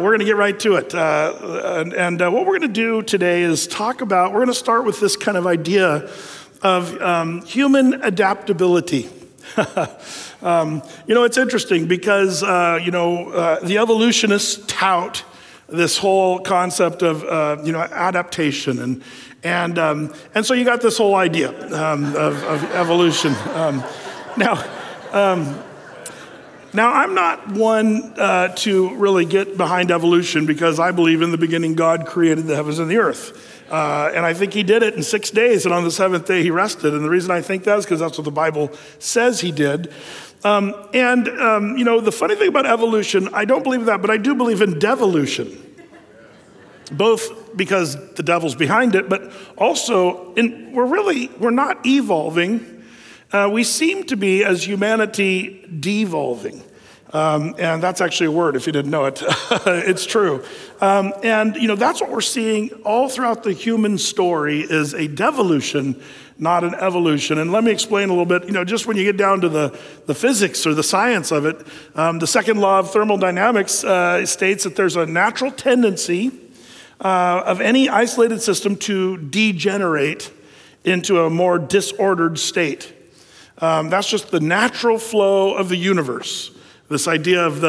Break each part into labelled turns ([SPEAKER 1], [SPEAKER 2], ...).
[SPEAKER 1] we're going to get right to it. What we're going to do today is we're going to start with this kind of idea of human adaptability. It's interesting because, the evolutionists tout this whole concept of, adaptation. And so you got this whole idea of evolution. Now, I'm not one to really get behind evolution because I believe in the beginning God created the heavens and the earth. And I think he did it in 6 days, and on the seventh day he rested. And the reason I think that is because that's what the Bible says he did. The funny thing about evolution, I don't believe that, but I do believe in devolution. Both because the devil's behind it, but also we're not evolving. We seem to be, as humanity, devolving. And that's actually a word if you didn't know it. It's true. That's what we're seeing all throughout the human story is a devolution, not an evolution. And let me explain a little bit, just when you get down to the physics or the science of it, the second law of thermodynamics states that there's a natural tendency of any isolated system to degenerate into a more disordered state. That's just the natural flow of the universe. This idea of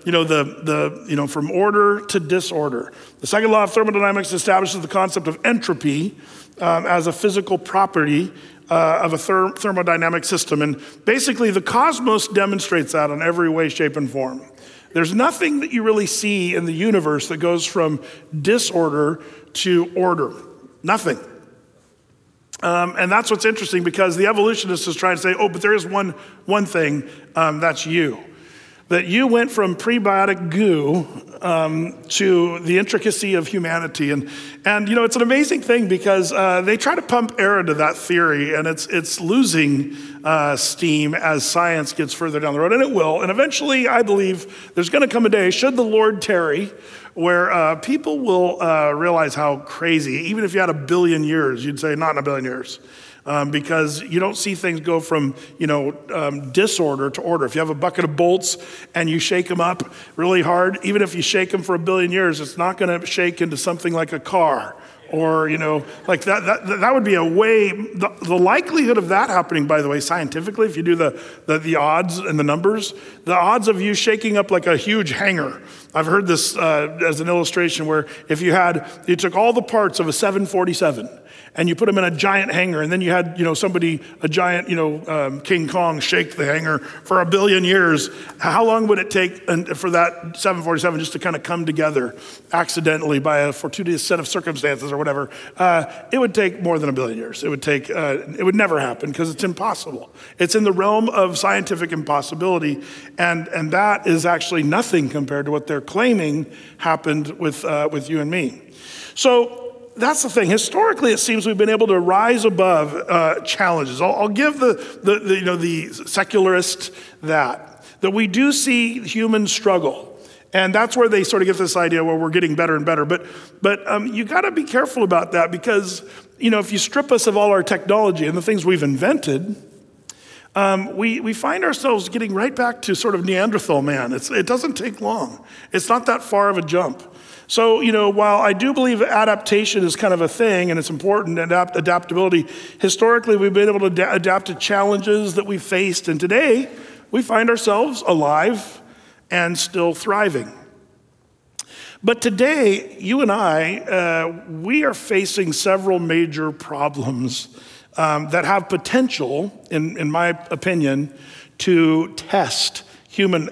[SPEAKER 1] from order to disorder. The second law of thermodynamics establishes the concept of entropy as a physical property of a thermodynamic system. And basically the cosmos demonstrates that in every way, shape, and form. There's nothing that you really see in the universe that goes from disorder to order. Nothing. And that's what's interesting because the evolutionist is trying to say, but there is one thing, that's you. That you went from prebiotic goo to the intricacy of humanity. And it's an amazing thing because they try to pump air into that theory and it's losing steam as science gets further down the road, and it will. And eventually, I believe there's gonna come a day, should the Lord tarry, where people will realize how crazy, even if you had 1 billion years, you'd say not in 1 billion years. Because you don't see things go from, disorder to order. If you have a bucket of bolts and you shake them up really hard, even if you shake them for 1 billion years, it's not going to shake into something like a car. Or, like that would be a way, the likelihood of that happening, by the way, scientifically, if you do the odds and the numbers, the odds of you shaking up like a huge hangar. I've heard this as an illustration where if you took all the parts of a 747 and you put them in a giant hangar, and then you had, a giant, King Kong shake the hangar for 1 billion years. How long would it take for that 747 just to kind of come together accidentally by a fortuitous set of circumstances or whatever? It would take more than 1 billion years. It would never happen because it's impossible. It's in the realm of scientific impossibility, and that is actually nothing compared to what they're claiming happened with you and me. So, that's the thing. Historically, it seems we've been able to rise above challenges. I'll give the secularist that we do see humans struggle, and that's where they sort of get this idea where we're getting better and better. But you got to be careful about that because if you strip us of all our technology and the things we've invented, we find ourselves getting right back to sort of Neanderthal man. It doesn't take long. It's not that far of a jump. So, while I do believe adaptation is kind of a thing and it's important, adaptability, historically we've been able to adapt to challenges that we've faced. And today we find ourselves alive and still thriving. But today, you and I, we are facing several major problems that have potential, in my opinion, to test human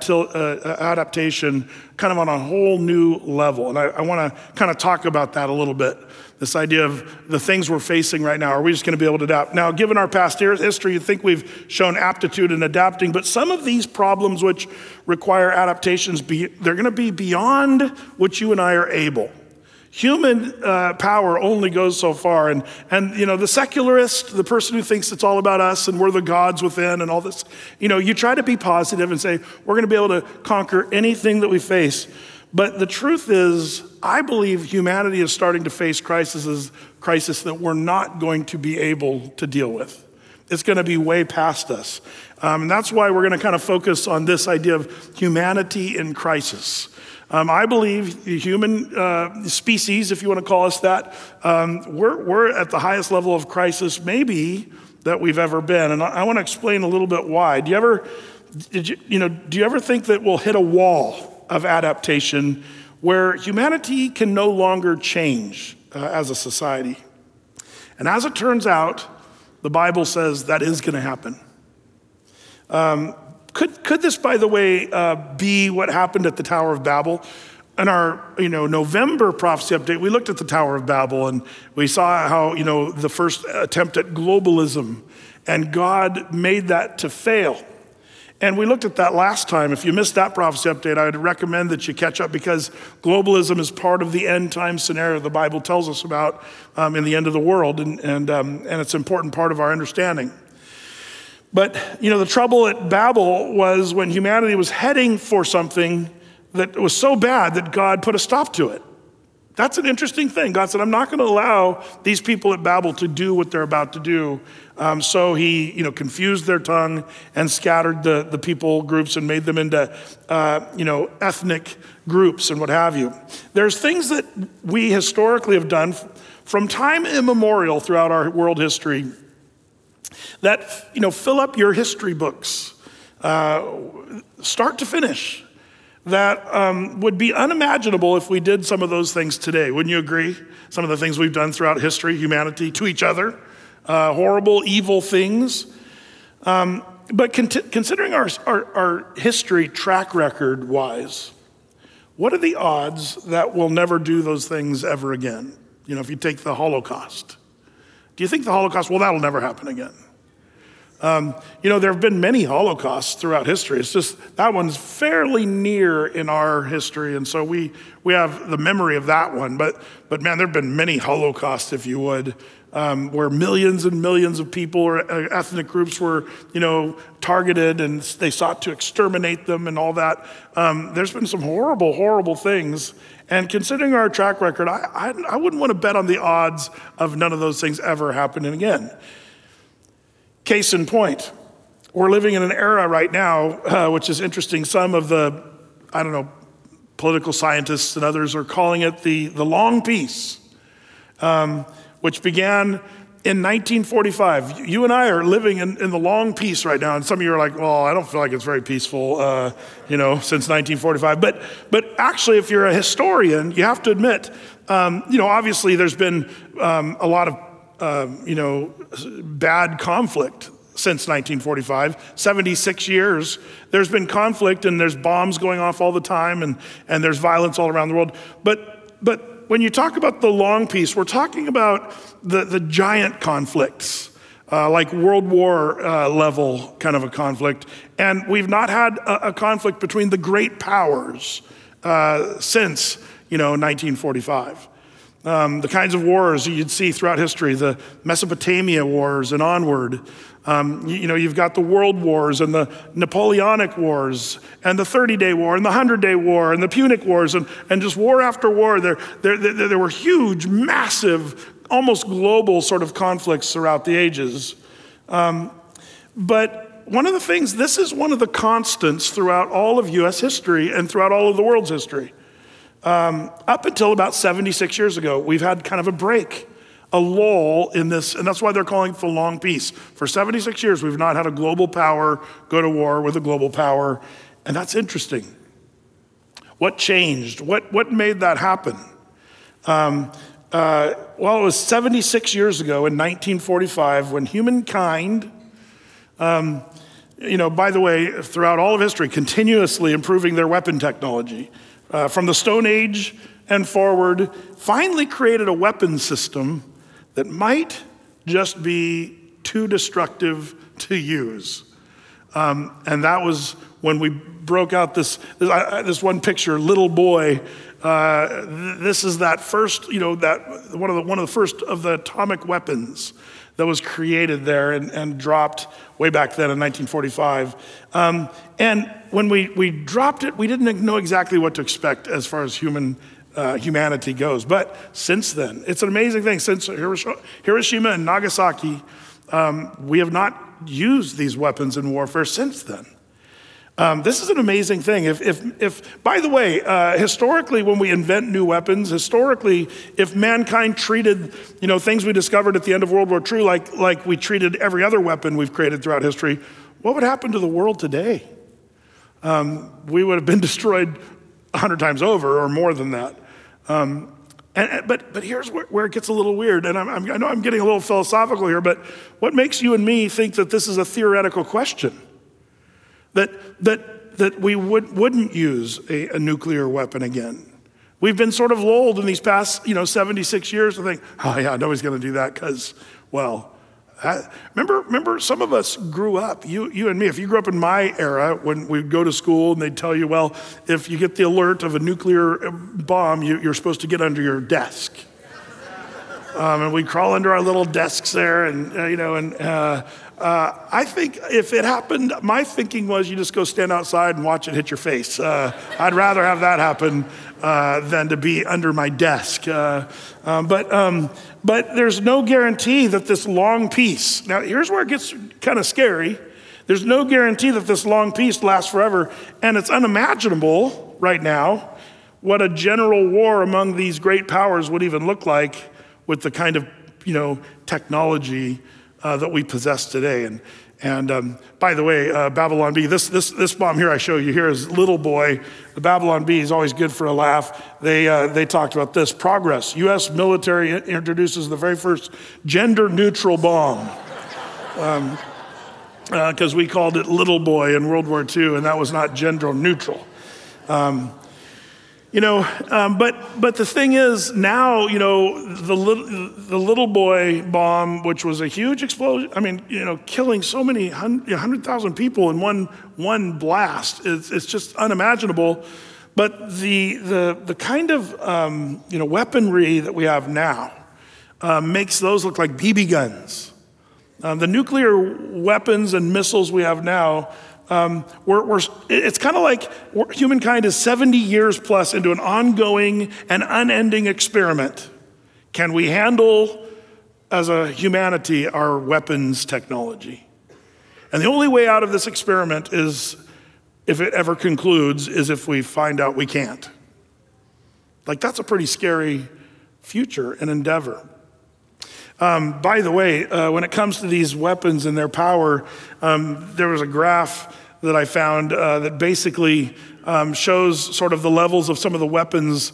[SPEAKER 1] adaptation kind of on a whole new level. And I want to kind of talk about that a little bit. This idea of the things we're facing right now. Are we just going to be able to adapt? Now, given our past history, you'd think we've shown aptitude in adapting, but some of these problems which require adaptations, they're going to be beyond what you and I are able. Human power only goes so far. And the secularist, the person who thinks it's all about us and we're the gods within and all this, you try to be positive and say, we're going to be able to conquer anything that we face. But the truth is, I believe humanity is starting to face crisis that we're not going to be able to deal with. It's going to be way past us. And that's why we're going to kind of focus on this idea of humanity in crisis. I believe the human species, if you want to call us that, we're at the highest level of crisis maybe that we've ever been. And I want to explain a little bit why. Do you ever think that we'll hit a wall of adaptation where humanity can no longer change as a society? And as it turns out, the Bible says that is going to happen. Could this, by the way, be what happened at the Tower of Babel? In our November prophecy update, we looked at the Tower of Babel and we saw how the first attempt at globalism, and God made that to fail. And we looked at that last time. If you missed that prophecy update, I would recommend that you catch up, because globalism is part of the end time scenario the Bible tells us about in the end of the world, and it's an important part of our understanding. But the trouble at Babel was when humanity was heading for something that was so bad that God put a stop to it. That's an interesting thing. God said, I'm not going to allow these people at Babel to do what they're about to do. So he, confused their tongue and scattered the people groups and made them into, ethnic groups and what have you. There's things that we historically have done from time immemorial throughout our world history that, fill up your history books, start to finish, that would be unimaginable if we did some of those things today. Wouldn't you agree? Some of the things we've done throughout history, humanity, to each other, horrible, evil things. But considering our history track record wise, what are the odds that we'll never do those things ever again? If you take the Holocaust. Do you think the Holocaust, that'll never happen again? There have been many Holocausts throughout history. It's just that one's fairly near in our history, and so we have the memory of that one. But man, there have been many Holocausts, if you would, where millions and millions of people or ethnic groups were, targeted, and they sought to exterminate them and all that. There's been some horrible, horrible things. And considering our track record, I wouldn't want to bet on the odds of none of those things ever happening again. Case in point, we're living in an era right now, which is interesting. Some of the, political scientists and others are calling it the long peace, which began in 1945. You and I are living in the long peace right now. And some of you are like, well, I don't feel like it's very peaceful, since 1945. But actually, if you're a historian, you have to admit, obviously there's been a lot of bad conflict since 1945, 76 years. There's been conflict, and there's bombs going off all the time, and there's violence all around the world. But when you talk about the long peace, we're talking about the giant conflicts, like World War level kind of a conflict. And we've not had a conflict between the great powers since 1945. The kinds of wars you'd see throughout history, the Mesopotamia wars and onward. You've got the world wars and the Napoleonic wars and the 30-day war and the 100-day war and the Punic wars and just war after war. There were huge, massive, almost global sort of conflicts throughout the ages. But one of the things, this is one of the constants throughout all of U.S. history and throughout all of the world's history. Up until about 76 years ago, we've had kind of a break, a lull in this, and that's why they're calling it the long peace. For 76 years, we've not had a global power go to war with a global power, and that's interesting. What changed? What made that happen? It was 76 years ago in 1945 when humankind, by the way, throughout all of history, continuously improving their weapon technology. From the Stone Age and forward, finally created a weapon system that might just be too destructive to use. And that was when we broke out this one picture, little boy. This is that first, that one of the first of the atomic weapons that was created there and dropped way back then in 1945. And when we dropped it, we didn't know exactly what to expect as far as humanity goes. But since then, it's an amazing thing. Since Hiroshima and Nagasaki, we have not used these weapons in warfare since then. This is an amazing thing. If by the way, historically, when we invent new weapons, historically, if mankind treated, things we discovered at the end of World War II like we treated every other weapon we've created throughout history, what would happen to the world today? We would have been destroyed 100 times over or more than that. But here's where it gets a little weird, and I know I'm getting a little philosophical here, but what makes you and me think that this is a theoretical question? That we wouldn't use a nuclear weapon again. We've been sort of lulled in these past 76 years to think, oh yeah, nobody's going to do that because, remember some of us grew up, you and me, if you grew up in my era when we'd go to school and they'd tell you, well, if you get the alert of a nuclear bomb, you're supposed to get under your desk. And we'd crawl under our little desks there I think if it happened, my thinking was you just go stand outside and watch it hit your face. I'd rather have that happen than to be under my desk. But there's no guarantee that this long peace, now here's where it gets kind of scary. There's no guarantee that this long peace lasts forever, and it's unimaginable right now what a general war among these great powers would even look like with the kind of technology that we possess today. And by the way, Babylon Bee, this bomb here I show you here is Little Boy. The Babylon Bee is always good for a laugh. They talked about this. Progress. U.S. military introduces the very first gender-neutral bomb. Because we called it Little Boy in World War II, and that was not gender-neutral. But the thing is now, the Little Boy bomb, which was a huge explosion, killing so many 100,000 people in one blast, it's just unimaginable. But the kind of, weaponry that we have now makes those look like BB guns. The nuclear weapons and missiles we have now, it's kind of like humankind is 70 years plus into an ongoing and unending experiment. Can we handle, as a humanity, our weapons technology? And the only way out of this experiment is, if it ever concludes, is if we find out we can't. That's a pretty scary future and endeavor. By the way, when it comes to these weapons and their power, there was a graph that I found that basically shows sort of the levels of some of the weapons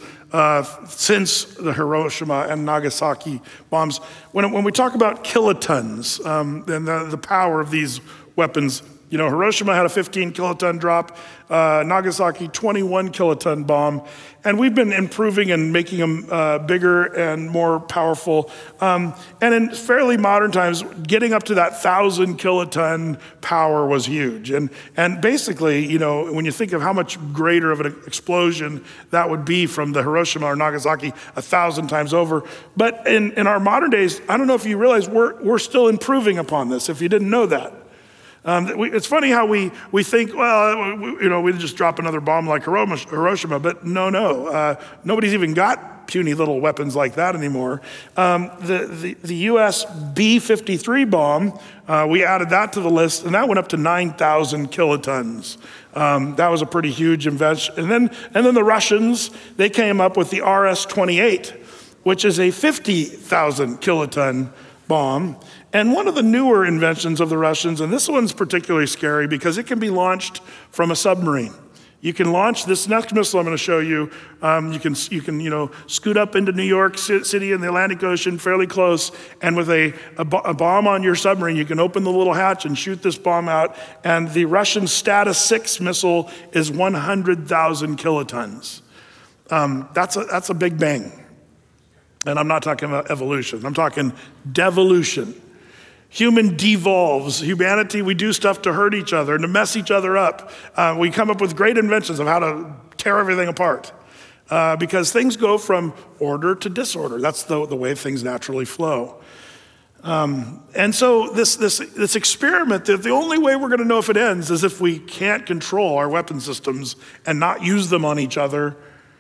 [SPEAKER 1] since the Hiroshima and Nagasaki bombs. When we talk about kilotons and the power of these weapons, Hiroshima had a 15 kiloton drop, Nagasaki 21 kiloton bomb, and we've been improving and making them bigger and more powerful. And in fairly modern times, getting up to that 1,000 kiloton power was huge. And basically, when you think of how much greater of an explosion that would be from the Hiroshima or Nagasaki 1,000 times over. But in our modern days, I don't know if you realize we're still improving upon this, if you didn't know that. It's funny how we think, we just drop another bomb like Hiroshima, but no. Nobody's even got puny little weapons like that anymore. The U.S. B-53 bomb, we added that to the list, and that went up to 9,000 kilotons. That was a pretty huge invention. And then the Russians, they came up with the RS-28, which is a 50,000 kiloton bomb. And one of the newer inventions of the Russians, and this one's particularly scary because it can be launched from a submarine. You can launch this next missile I'm going to show you. You can scoot up into New York City in the Atlantic Ocean, fairly close, and with a bomb on your submarine, you can open the little hatch and shoot this bomb out. And the Russian Status 6 missile is 100,000 kilotons. That's a big bang. And I'm not talking about evolution. I'm talking devolution. Human devolves. Humanity, we do stuff to hurt each other and to mess each other up. We come up with great inventions of how to tear everything apart because things go from order to disorder. That's the way things naturally flow. And so this experiment, the only way we're going to know if it ends is if we can't control our weapon systems and not use them on each other.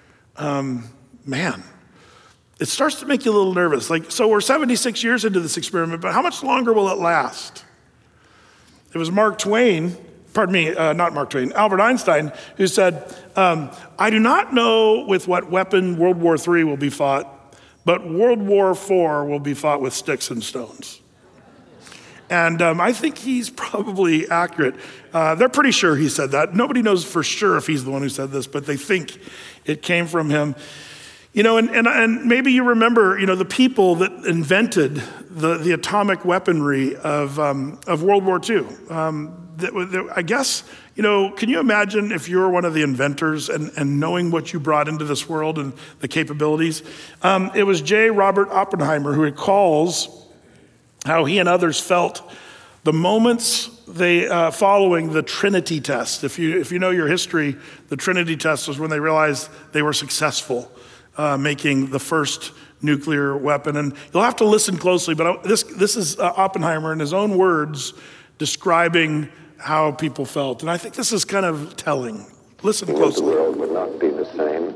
[SPEAKER 1] It starts to make you a little nervous. So we're 76 years into this experiment, but how much longer will it last? It was Mark Twain not Mark Twain, Albert Einstein, who said, I do not know with what weapon World War III will be fought, but World War IV will be fought with sticks and stones. And I think he's probably accurate. They're pretty sure he said that. Nobody knows for sure if he's the one who said this, but they think it came from him. And maybe you remember, the people that invented the atomic weaponry of World War II. I guess, can you imagine if you were one of the inventors and knowing what you brought into this world and the capabilities? It was J. Robert Oppenheimer who recalls how he and others felt the moments following the Trinity test. If you know your history, the Trinity test was when they realized they were successful making the first nuclear weapon. And you'll have to listen closely, but this is Oppenheimer in his own words describing how people felt. And I think this is kind of telling. Listen closely.
[SPEAKER 2] The world would not be the same.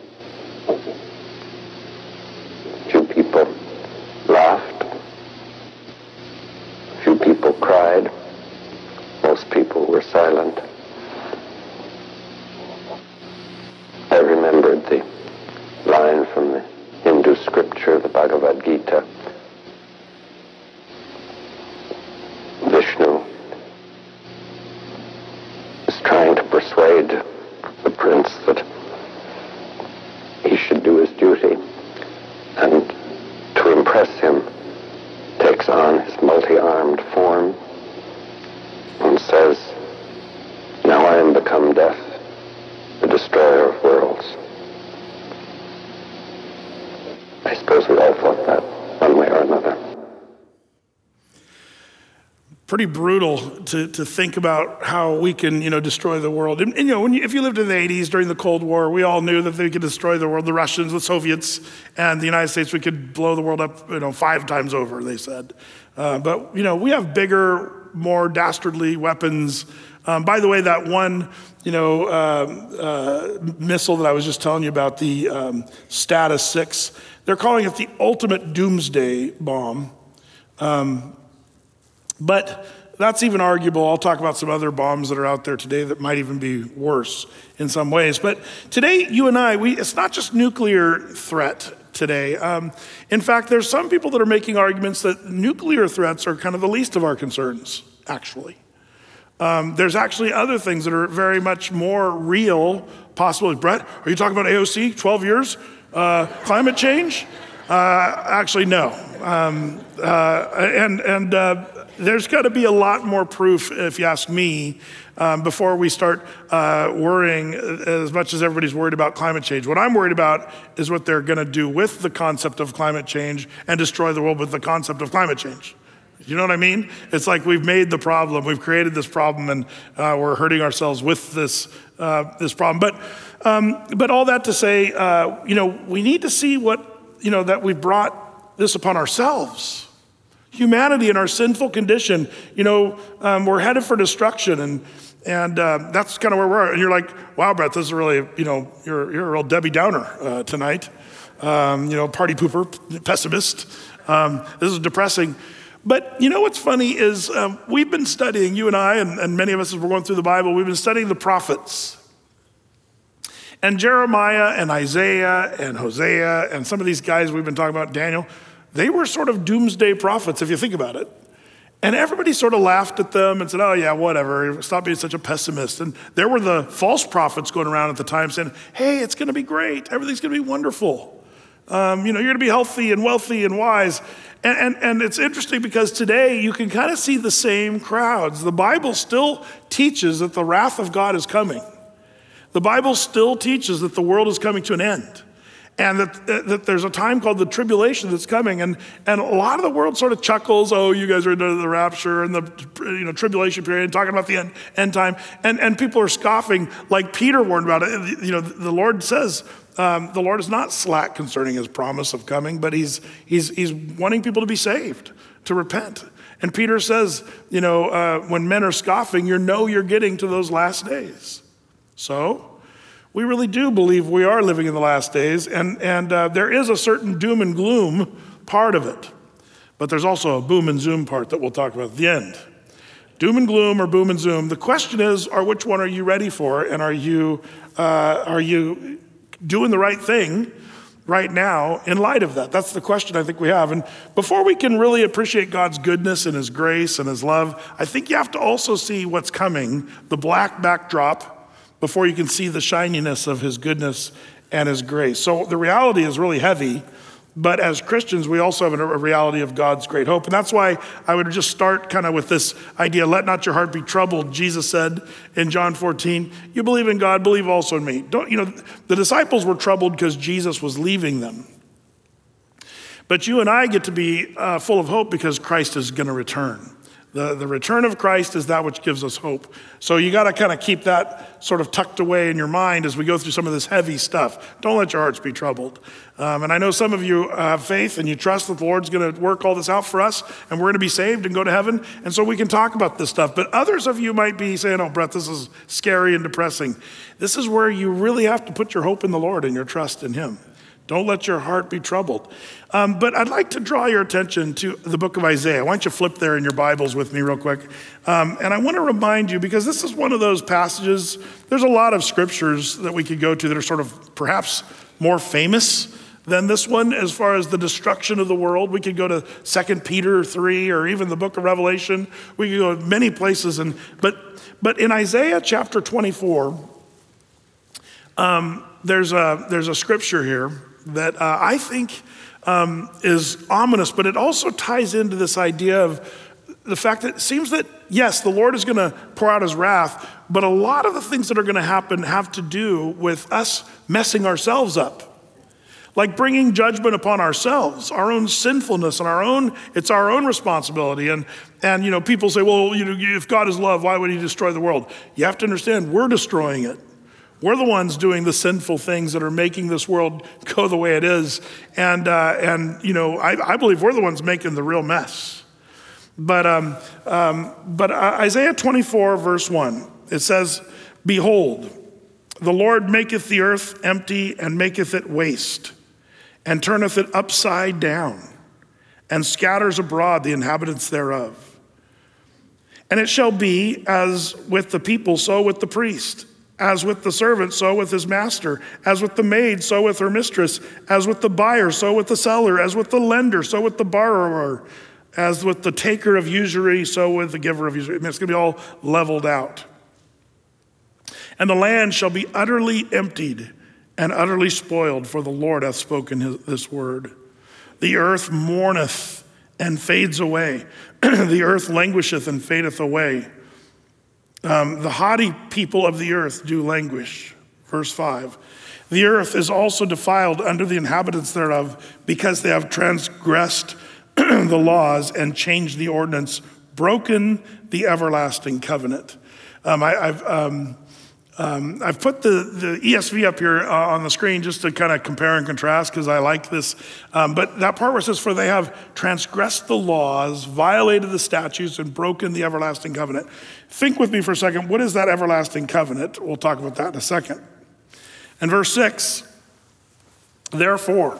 [SPEAKER 2] Few people laughed. Few people cried. Most people were silent. I remembered the line from the Hindu scripture, the Bhagavad Gita. Vishnu is trying to persuade the prince that he should do his duty, and to impress him takes on his multi-armed form and says, "Now I am become death, the destroyer of worlds." I suppose we all thought that one way or another.
[SPEAKER 1] Pretty brutal to think about how we can, destroy the world. And if you lived in the 80s during the Cold War, we all knew that they could destroy the world. The Russians, the Soviets, and the United States, we could blow the world up, 5 times over, they said. But we have bigger, more dastardly weapons. By the way, that one, missile that I was just telling you about, the Status 6, they're calling it the ultimate doomsday bomb. But that's even arguable. I'll talk about some other bombs that are out there today that might even be worse in some ways. But today, you and I, it's not just nuclear threat today. In fact, there's some people that are making arguments that nuclear threats are kind of the least of our concerns, actually. There's actually other things that are very much more real possibilities. Brett, are you talking about AOC, 12 years? Climate change? Actually, no. There's got to be a lot more proof, if you ask me, before we start worrying as much as everybody's worried about climate change. What I'm worried about is what they're going to do with the concept of climate change and destroy the world with the concept of climate change. You know what I mean? It's like we've made the problem, we've created this problem, and we're hurting ourselves with this problem. But all that to say, we need to see what, that we've brought this upon ourselves. Humanity in our sinful condition, we're headed for destruction, and that's kind of where we're at. And you're like, wow, Brett, this is really, you're a real Debbie Downer tonight. Party pooper, pessimist. This is depressing. But what's funny is we've been studying, you and I, and many of us as we're going through the Bible, we've been studying the prophets. And Jeremiah and Isaiah and Hosea and some of these guys we've been talking about, Daniel, they were sort of doomsday prophets, if you think about it. And everybody sort of laughed at them and said, oh yeah, whatever, stop being such a pessimist. And there were the false prophets going around at the time saying, hey, it's gonna be great, everything's gonna be wonderful. You're gonna be healthy and wealthy and wise. And it's interesting because today you can kind of see the same crowds. The Bible still teaches that the wrath of God is coming. The Bible still teaches that the world is coming to an end. And that there's a time called the tribulation that's coming. And a lot of the world sort of chuckles, oh, you guys are into the rapture and the tribulation period, talking about the end time. And people are scoffing like Peter warned about it. The Lord says, the Lord is not slack concerning his promise of coming, but he's wanting people to be saved, to repent. And Peter says, when men are scoffing, you're getting to those last days. So we really do believe we are living in the last days, and there is a certain doom and gloom part of it. But there's also a boom and zoom part that we'll talk about at the end. Doom and gloom or boom and zoom. The question is, which one are you ready for? And are you doing the right thing right now in light of that? That's the question I think we have. And before we can really appreciate God's goodness and his grace and his love, I think you have to also see what's coming, the black backdrop, before you can see the shininess of his goodness and his grace. So the reality is really heavy, but as Christians, we also have a reality of God's great hope. And that's why I would just start kind of with this idea, let not your heart be troubled. Jesus said in John 14, you believe in God, believe also in me. The disciples were troubled because Jesus was leaving them. But you and I get to be full of hope because Christ is going to return. The return of Christ is that which gives us hope. So you got to kind of keep that sort of tucked away in your mind as we go through some of this heavy stuff. Don't let your hearts be troubled. And I know some of you have faith and you trust that the Lord's going to work all this out for us and we're going to be saved and go to heaven. And so we can talk about this stuff. But others of you might be saying, oh, Brett, this is scary and depressing. This is where you really have to put your hope in the Lord and your trust in him. Don't let your heart be troubled. But I'd like to draw your attention to the book of Isaiah. Why don't you flip there in your Bibles with me real quick? And I want to remind you, because this is one of those passages, there's a lot of scriptures that we could go to that are sort of perhaps more famous than this one as far as the destruction of the world. We could go to 2 Peter 3 or even the book of Revelation. We could go to many places. But in Isaiah chapter 24, there's a scripture here that I think is ominous, but it also ties into this idea of the fact that it seems that, yes, the Lord is going to pour out his wrath, but a lot of the things that are going to happen have to do with us messing ourselves up. Like bringing judgment upon ourselves, our own sinfulness and it's our own responsibility. And people say, well, if God is love, why would he destroy the world? You have to understand, we're destroying it. We're the ones doing the sinful things that are making this world go the way it is. And I believe we're the ones making the real mess. But Isaiah 24, verse 1, it says, behold, the Lord maketh the earth empty and maketh it waste, and turneth it upside down, and scatters abroad the inhabitants thereof. And it shall be as with the people, so with the priest. As with the servant, so with his master. As with the maid, so with her mistress. As with the buyer, so with the seller. As with the lender, so with the borrower. As with the taker of usury, so with the giver of usury. It's going to be all leveled out. And the land shall be utterly emptied and utterly spoiled, for the Lord hath spoken this word. The earth mourneth and fades away. The earth languisheth and fadeth away. The haughty people of the earth do languish. Verse 5. The earth is also defiled under the inhabitants thereof, because they have transgressed the laws and changed the ordinance, broken the everlasting covenant. I've put the ESV up here on the screen just to kind of compare and contrast because I like this. But that part where it says, for they have transgressed the laws, violated the statutes, and broken the everlasting covenant. Think with me for a second. What is that everlasting covenant? We'll talk about that in a second. And verse 6, therefore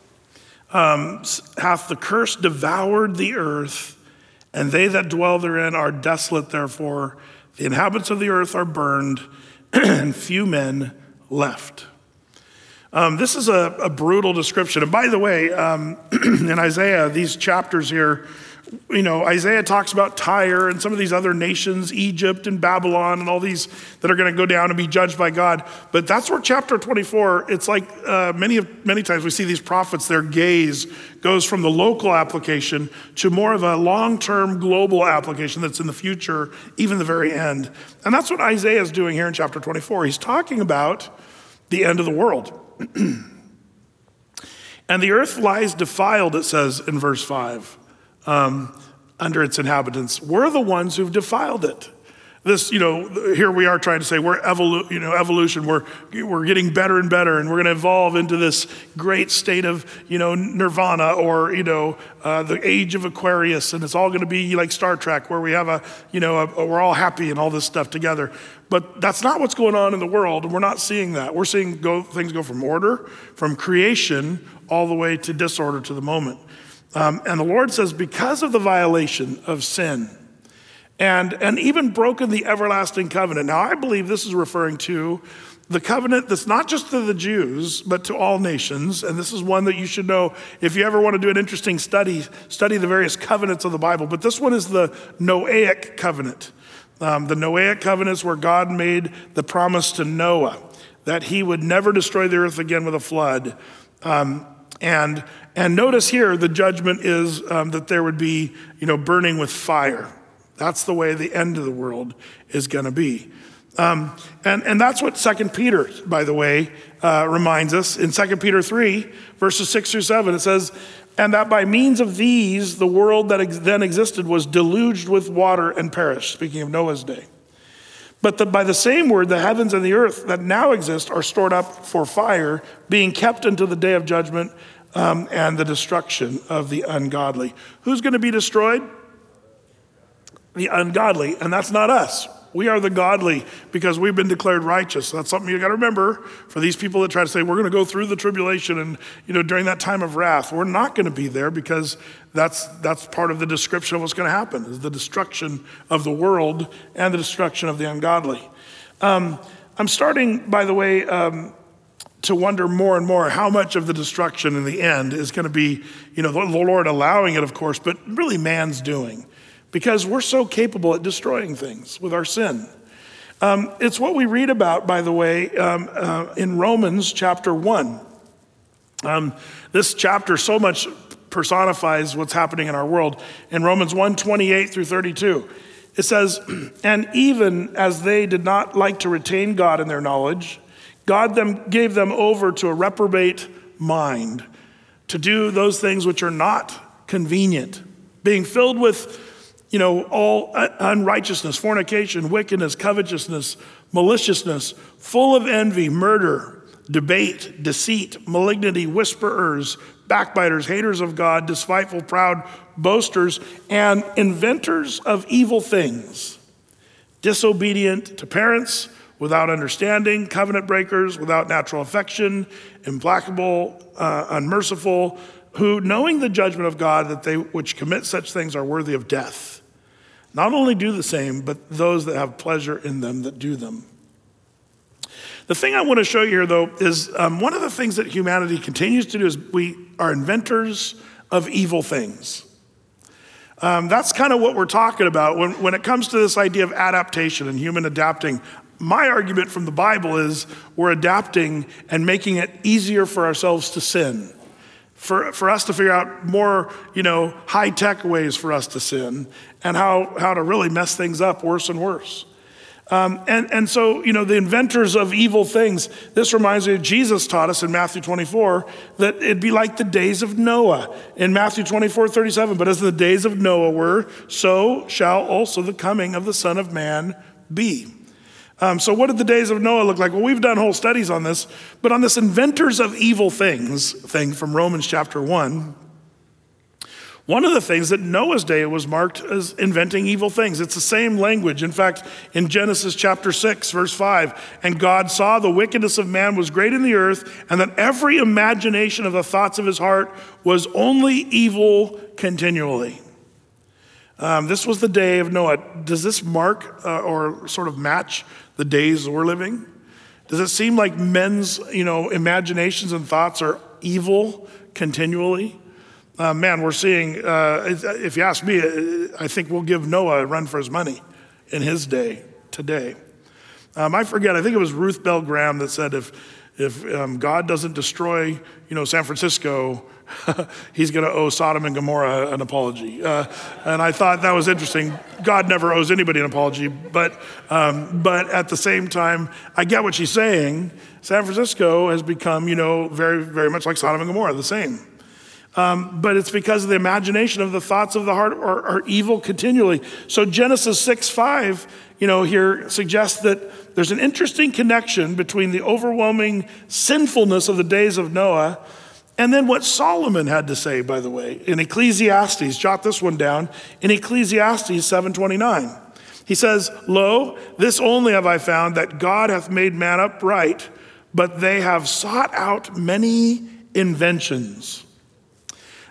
[SPEAKER 1] hath the curse devoured the earth, and they that dwell therein are desolate. Therefore the inhabitants of the earth are burned, and few men left. This is a brutal description. And by the way, in Isaiah, these chapters here, Isaiah talks about Tyre and some of these other nations, Egypt and Babylon and all these that are going to go down and be judged by God. But that's where chapter 24, it's like many times we see these prophets, their gaze goes from the local application to more of a long-term global application that's in the future, even the very end. And that's what Isaiah is doing here in chapter 24. He's talking about the end of the world. And the earth lies defiled, it says in verse 5. Under its inhabitants. We're the ones who've defiled it. This, here we are trying to say we're evolution. We're getting better and better, and we're going to evolve into this great state of, nirvana or, the age of Aquarius, and it's all going to be like Star Trek, where we have we're all happy and all this stuff together. But that's not what's going on in the world, and we're not seeing that. We're seeing things go from order, from creation, all the way to disorder to the moment. And the Lord says, because of the violation of sin and even broken the everlasting covenant. Now, I believe this is referring to the covenant that's not just to the Jews, but to all nations. And this is one that you should know if you ever want to do an interesting study the various covenants of the Bible. But this one is the Noahic covenant. The Noahic covenant is where God made the promise to Noah that he would never destroy the earth again with a flood. And notice here, the judgment is that there would be, burning with fire. That's the way the end of the world is going to be. And that's what 2 Peter, by the way, reminds us. In 2 Peter 3, verses 6 through 7, it says, "And that by means of these, the world that then existed was deluged with water and perished," speaking of Noah's day. "But by the same word, the heavens and the earth that now exist are stored up for fire, being kept until the day of judgment and the destruction of the ungodly." Who's going to be destroyed? The ungodly, and that's not us. We are the godly because we've been declared righteous. That's something you got to remember for these people that try to say, we're going to go through the tribulation and, during that time of wrath. We're not going to be there because that's part of the description of what's going to happen, is the destruction of the world and the destruction of the ungodly. I'm starting, by the way, to wonder more and more how much of the destruction in the end is going to be, the Lord allowing it, of course, but really man's doing. Because we're so capable at destroying things with our sin. It's what we read about, by the way, in Romans chapter 1. This chapter so much personifies what's happening in our world. In Romans 1:28 through 32, it says, "And even as they did not like to retain God in their knowledge, God gave them over to a reprobate mind to do those things which are not convenient, being filled with all unrighteousness, fornication, wickedness, covetousness, maliciousness, full of envy, murder, debate, deceit, malignity, whisperers, backbiters, haters of God, despiteful, proud, boasters, and inventors of evil things, disobedient to parents, without understanding, covenant breakers, without natural affection, implacable, unmerciful, who, knowing the judgment of God, that they which commit such things are worthy of death, not only do the same, but those that have pleasure in them that do them." The thing I want to show you here, though, is one of the things that humanity continues to do is we are inventors of evil things. That's kind of what we're talking about when it comes to this idea of adaptation and human adapting. My argument from the Bible is we're adapting and making it easier for ourselves to sin. For us to figure out more, high-tech ways for us to sin and how to really mess things up worse and worse. And so, the inventors of evil things, this reminds me of Jesus taught us in Matthew 24 that it'd be like the days of Noah in Matthew 24:37. "But as the days of Noah were, so shall also the coming of the Son of Man be." So what did the days of Noah look like? Well, we've done whole studies on this, but on this inventors of evil things thing from Romans chapter 1, one of the things that Noah's day was marked as inventing evil things. It's the same language. In fact, in Genesis chapter 6, verse 5, "And God saw the wickedness of man was great in the earth, and that every imagination of the thoughts of his heart was only evil continually." This was the day of Noah. Does this mark or sort of match the days we're living? Does it seem like men's, imaginations and thoughts are evil continually? Man, we're seeing, if you ask me, I think we'll give Noah a run for his money in his day today. I forget, I think it was Ruth Bell Graham that said if God doesn't destroy, San Francisco, he's going to owe Sodom and Gomorrah an apology. And I thought that was interesting. God never owes anybody an apology, but at the same time, I get what she's saying. San Francisco has become, very, very much like Sodom and Gomorrah, the same. But it's because of the imagination of the thoughts of the heart are evil continually. So Genesis 6:5, here suggests that there's an interesting connection between the overwhelming sinfulness of the days of Noah and then what Solomon had to say, by the way, in Ecclesiastes. Jot this one down. In Ecclesiastes 7:29, he says, "Lo, this only have I found, that God hath made man upright, but they have sought out many inventions."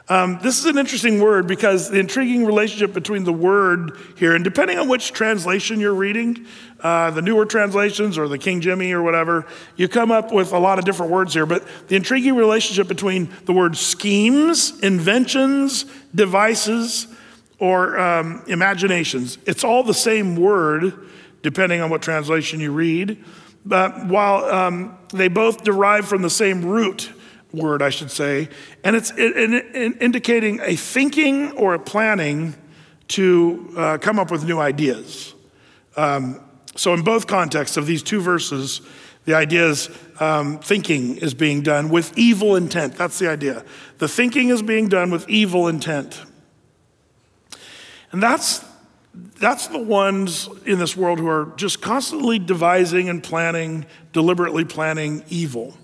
[SPEAKER 1] This is an interesting word because the intriguing relationship between the word here, and depending on which translation you're reading, the newer translations or the King Jimmy or whatever, you come up with a lot of different words here. But the intriguing relationship between the word schemes, inventions, devices, or imaginations, it's all the same word depending on what translation you read. But while they both derive from the same root word, I should say, and it's indicating a thinking or a planning to come up with new ideas. So in both contexts of these two verses, the idea is thinking is being done with evil intent. That's the idea. The thinking is being done with evil intent. And that's the ones in this world who are just constantly devising and planning, deliberately planning evil.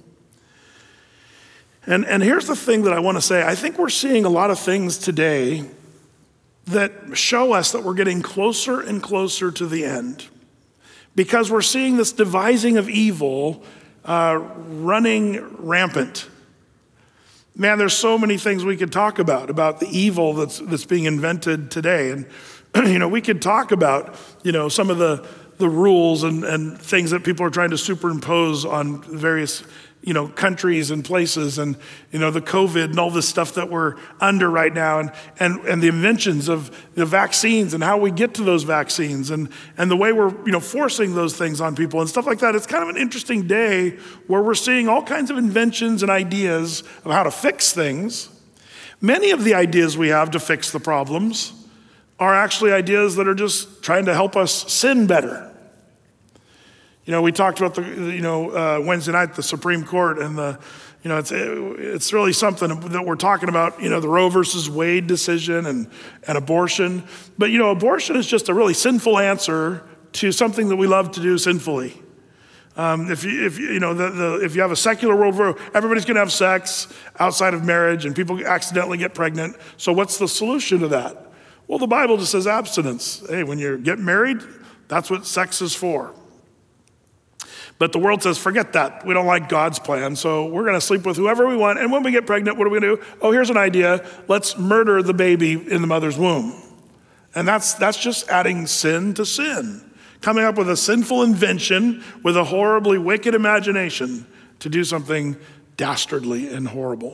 [SPEAKER 1] And here's the thing that I want to say. I think we're seeing a lot of things today that show us that we're getting closer and closer to the end, because we're seeing this devising of evil running rampant. Man, there's so many things we could talk about the evil that's being invented today. And we could talk about some of the rules and things that people are trying to superimpose on various countries and places, and the COVID and all this stuff that we're under right now, and the inventions of the vaccines and how we get to those vaccines, and the way we're forcing those things on people and stuff like that. It's kind of an interesting day where we're seeing all kinds of inventions and ideas of how to fix things. Many of the ideas we have to fix the problems are actually ideas that are just trying to help us sin better. We talked about Wednesday night, the Supreme Court, and it's really something that we're talking about, the Roe versus Wade decision and abortion. But, abortion is just a really sinful answer to something that we love to do sinfully. If you have a secular world where everybody's going to have sex outside of marriage and people accidentally get pregnant, so what's the solution to that? Well, the Bible just says abstinence. Hey, when you get married, that's what sex is for. But the world says, forget that. We don't like God's plan, so we're going to sleep with whoever we want. And when we get pregnant, what are we going to do? Oh, here's an idea. Let's murder the baby in the mother's womb. And that's just adding sin to sin. Coming up with a sinful invention with a horribly wicked imagination to do something dastardly and horrible.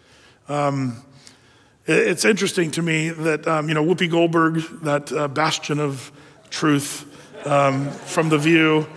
[SPEAKER 1] It's interesting to me that, Whoopi Goldberg, that bastion of truth from The View,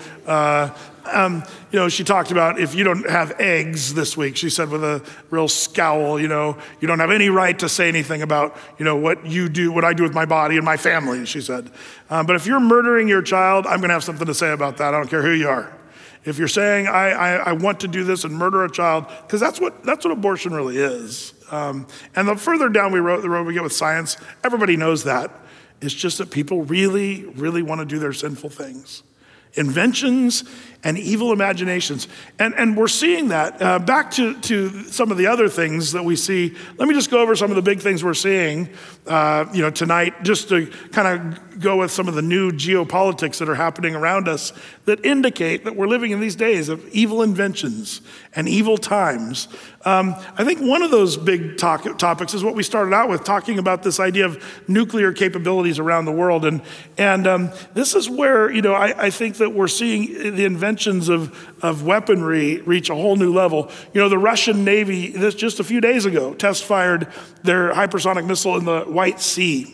[SPEAKER 1] she talked about, if you don't have eggs this week, she said with a real scowl, you don't have any right to say anything about, what you do, what I do with my body and my family, she said. But if you're murdering your child, I'm going to have something to say about that. I don't care who you are. If you're saying, I want to do this and murder a child, because that's what abortion really is. And the further down the road we get with science, everybody knows that. It's just that people really, really want to do their sinful things. Inventions and evil imaginations. And we're seeing that. Back to some of the other things that we see. Let me just go over some of the big things we're seeing tonight, just to kind of go with some of the new geopolitics that are happening around us that indicate that we're living in these days of evil inventions and evil times. I think one of those big topics is what we started out with, talking about this idea of nuclear capabilities around the world. And this is where, I think that we're seeing the inventions of weaponry reach a whole new level. The Russian Navy, just a few days ago, test-fired their hypersonic missile in the White Sea.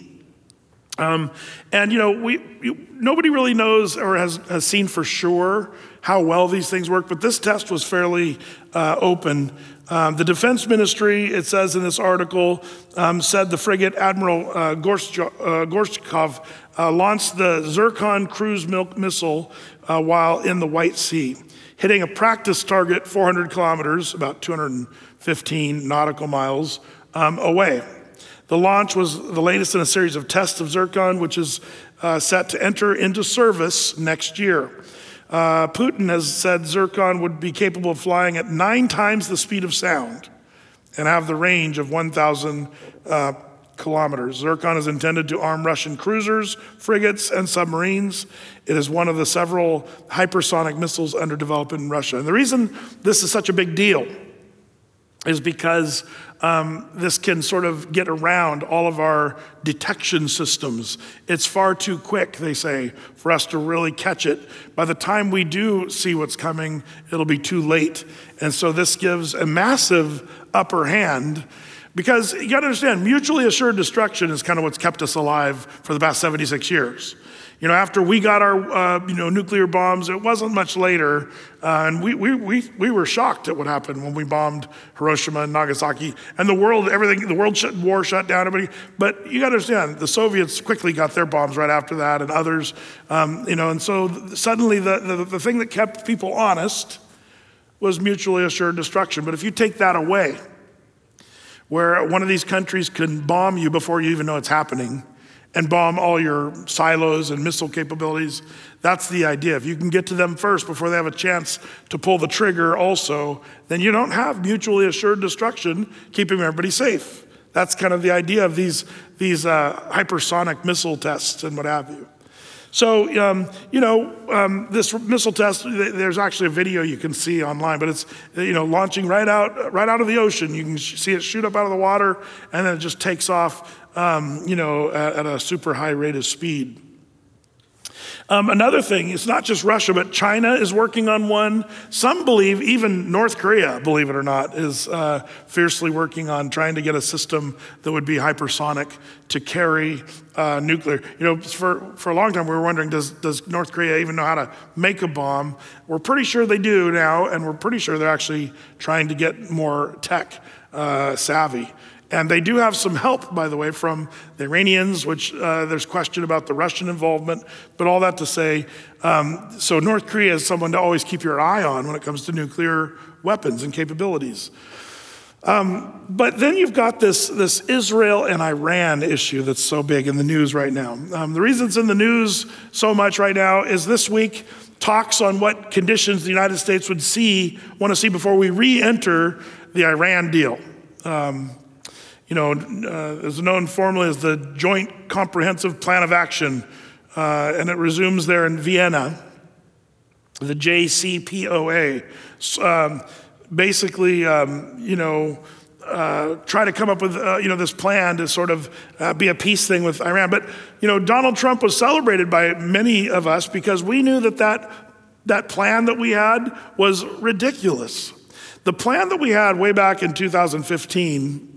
[SPEAKER 1] Nobody really knows or has seen for sure how well these things work, but this test was fairly open. The Defense Ministry, it says in this article, said the frigate Admiral Gorshkov launched the Zircon cruise missile while in the White Sea, hitting a practice target 400 kilometers, about 215 nautical miles away. The launch was the latest in a series of tests of Zircon, which is set to enter into service next year. Putin has said Zircon would be capable of flying at 9 times the speed of sound and have the range of 1,000 kilometers. Zircon is intended to arm Russian cruisers, frigates, and submarines. It is one of the several hypersonic missiles under development in Russia. And the reason this is such a big deal is because this can sort of get around all of our detection systems. It's far too quick, they say, for us to really catch it. By the time we do see what's coming, it'll be too late. And so this gives a massive upper hand, because you got to understand, mutually assured destruction is kind of what's kept us alive for the past 76 years. After we got our nuclear bombs, it wasn't much later, and we were shocked at what happened when we bombed Hiroshima and Nagasaki, and the world war shut down. Everybody, but you got to understand, the Soviets quickly got their bombs right after that, and others, and so suddenly the thing that kept people honest was mutually assured destruction. But if you take that away, where one of these countries can bomb you before you even know it's happening, and bomb all your silos and missile capabilities. That's the idea. If you can get to them first before they have a chance to pull the trigger also, then you don't have mutually assured destruction keeping everybody safe. That's kind of the idea of these hypersonic missile tests and what have you. So, this missile test, there's actually a video you can see online, but it's, launching right out of the ocean. You can see it shoot up out of the water, and then it just takes off, at a super high rate of speed. Another thing, it's not just Russia, but China is working on one. Some believe, even North Korea, believe it or not, is fiercely working on trying to get a system that would be hypersonic to carry nuclear. For a long time we were wondering, does North Korea even know how to make a bomb? We're pretty sure they do now, and we're pretty sure they're actually trying to get more tech savvy. And they do have some help, by the way, from the Iranians, which there's question about the Russian involvement, but all that to say, so North Korea is someone to always keep your eye on when it comes to nuclear weapons and capabilities. But then you've got this Israel and Iran issue that's so big in the news right now. The reason it's in the news so much right now is this week talks on what conditions the United States would want to see before we re-enter the Iran deal. Is known formally as the Joint Comprehensive Plan of Action, and it resumes there in Vienna, the JCPOA. Basically, try to come up with, this plan to sort of be a peace thing with Iran. But, Donald Trump was celebrated by many of us because we knew that plan that we had was ridiculous. The plan that we had way back in 2015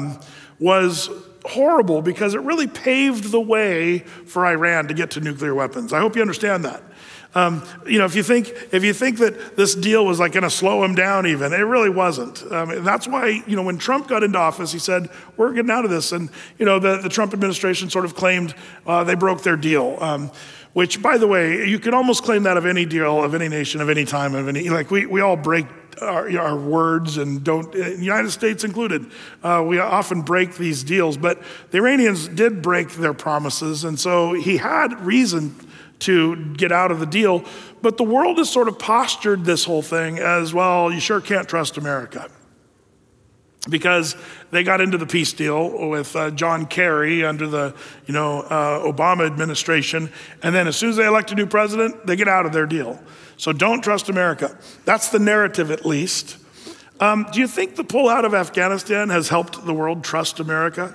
[SPEAKER 1] was horrible because it really paved the way for Iran to get to nuclear weapons. I hope you understand that. If you think that this deal was like going to slow him down even, it really wasn't. That's why, when Trump got into office, he said, we're getting out of this. And, the Trump administration sort of claimed they broke their deal. Which, by the way, you could almost claim that of any deal, of any nation, of any time, we all break our words and don't, United States included. We often break these deals, but the Iranians did break their promises, and so he had reason to get out of the deal. But the world has sort of postured this whole thing as, well, you sure can't trust America. Because they got into the peace deal with John Kerry under the Obama administration, and then as soon as they elect a new president, they get out of their deal. So don't trust America. That's the narrative, at least. Do you think the pullout of Afghanistan has helped the world trust America?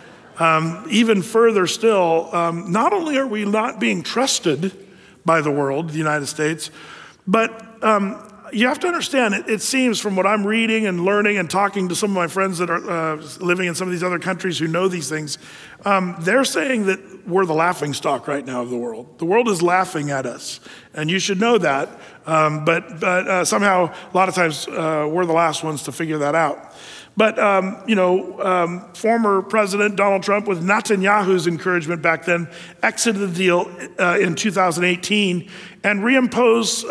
[SPEAKER 1] Even further still, not only are we not being trusted by the world, the United States, but you have to understand, it seems from what I'm reading and learning and talking to some of my friends that are living in some of these other countries who know these things, they're saying that we're the laughingstock right now of the world. The world is laughing at us, and you should know that, but somehow a lot of times we're the last ones to figure that out. But, former President Donald Trump, with Netanyahu's encouragement back then, exited the deal in 2018 and reimposed,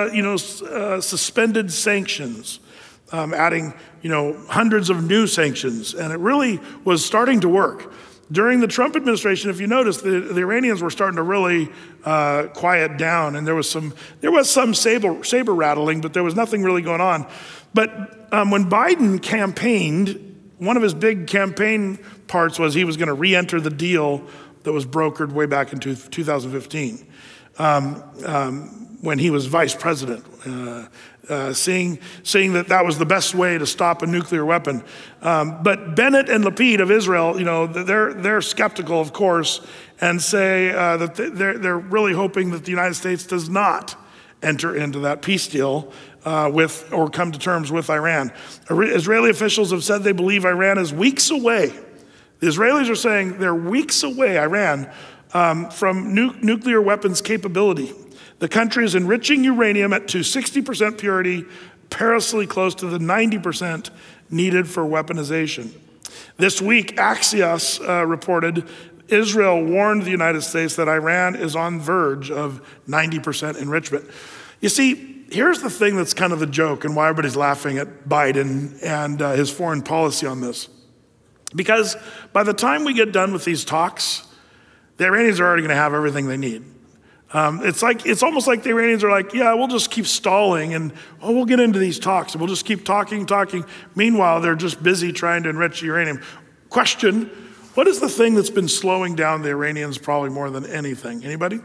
[SPEAKER 1] suspended sanctions, adding, hundreds of new sanctions. And it really was starting to work. During the Trump administration, if you notice, the Iranians were starting to really quiet down, and there was some saber rattling, but there was nothing really going on. But when Biden campaigned, one of his big campaign parts was he was going to re-enter the deal that was brokered way back in 2015 when he was vice president. seeing that was the best way to stop a nuclear weapon. But Bennett and Lapid of Israel, they're skeptical, of course, and say that they're really hoping that the United States does not enter into that peace deal with or come to terms with Iran. Israeli officials have said they believe Iran is weeks away. The Israelis are saying they're weeks away, Iran, from nuclear weapons capability. The country is enriching uranium to 60% purity, perilously close to the 90% needed for weaponization. This week, Axios reported Israel warned the United States that Iran is on the verge of 90% enrichment. You see, here's the thing that's kind of the joke and why everybody's laughing at Biden and his foreign policy on this. Because by the time we get done with these talks, the Iranians are already going to have everything they need. It's almost like the Iranians are like, yeah, we'll just keep stalling and we'll get into these talks and we'll just keep talking. Meanwhile, they're just busy trying to enrich uranium. Question, what is the thing that's been slowing down the Iranians probably more than anything? Anybody?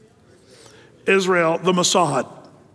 [SPEAKER 1] Israel, the Mossad.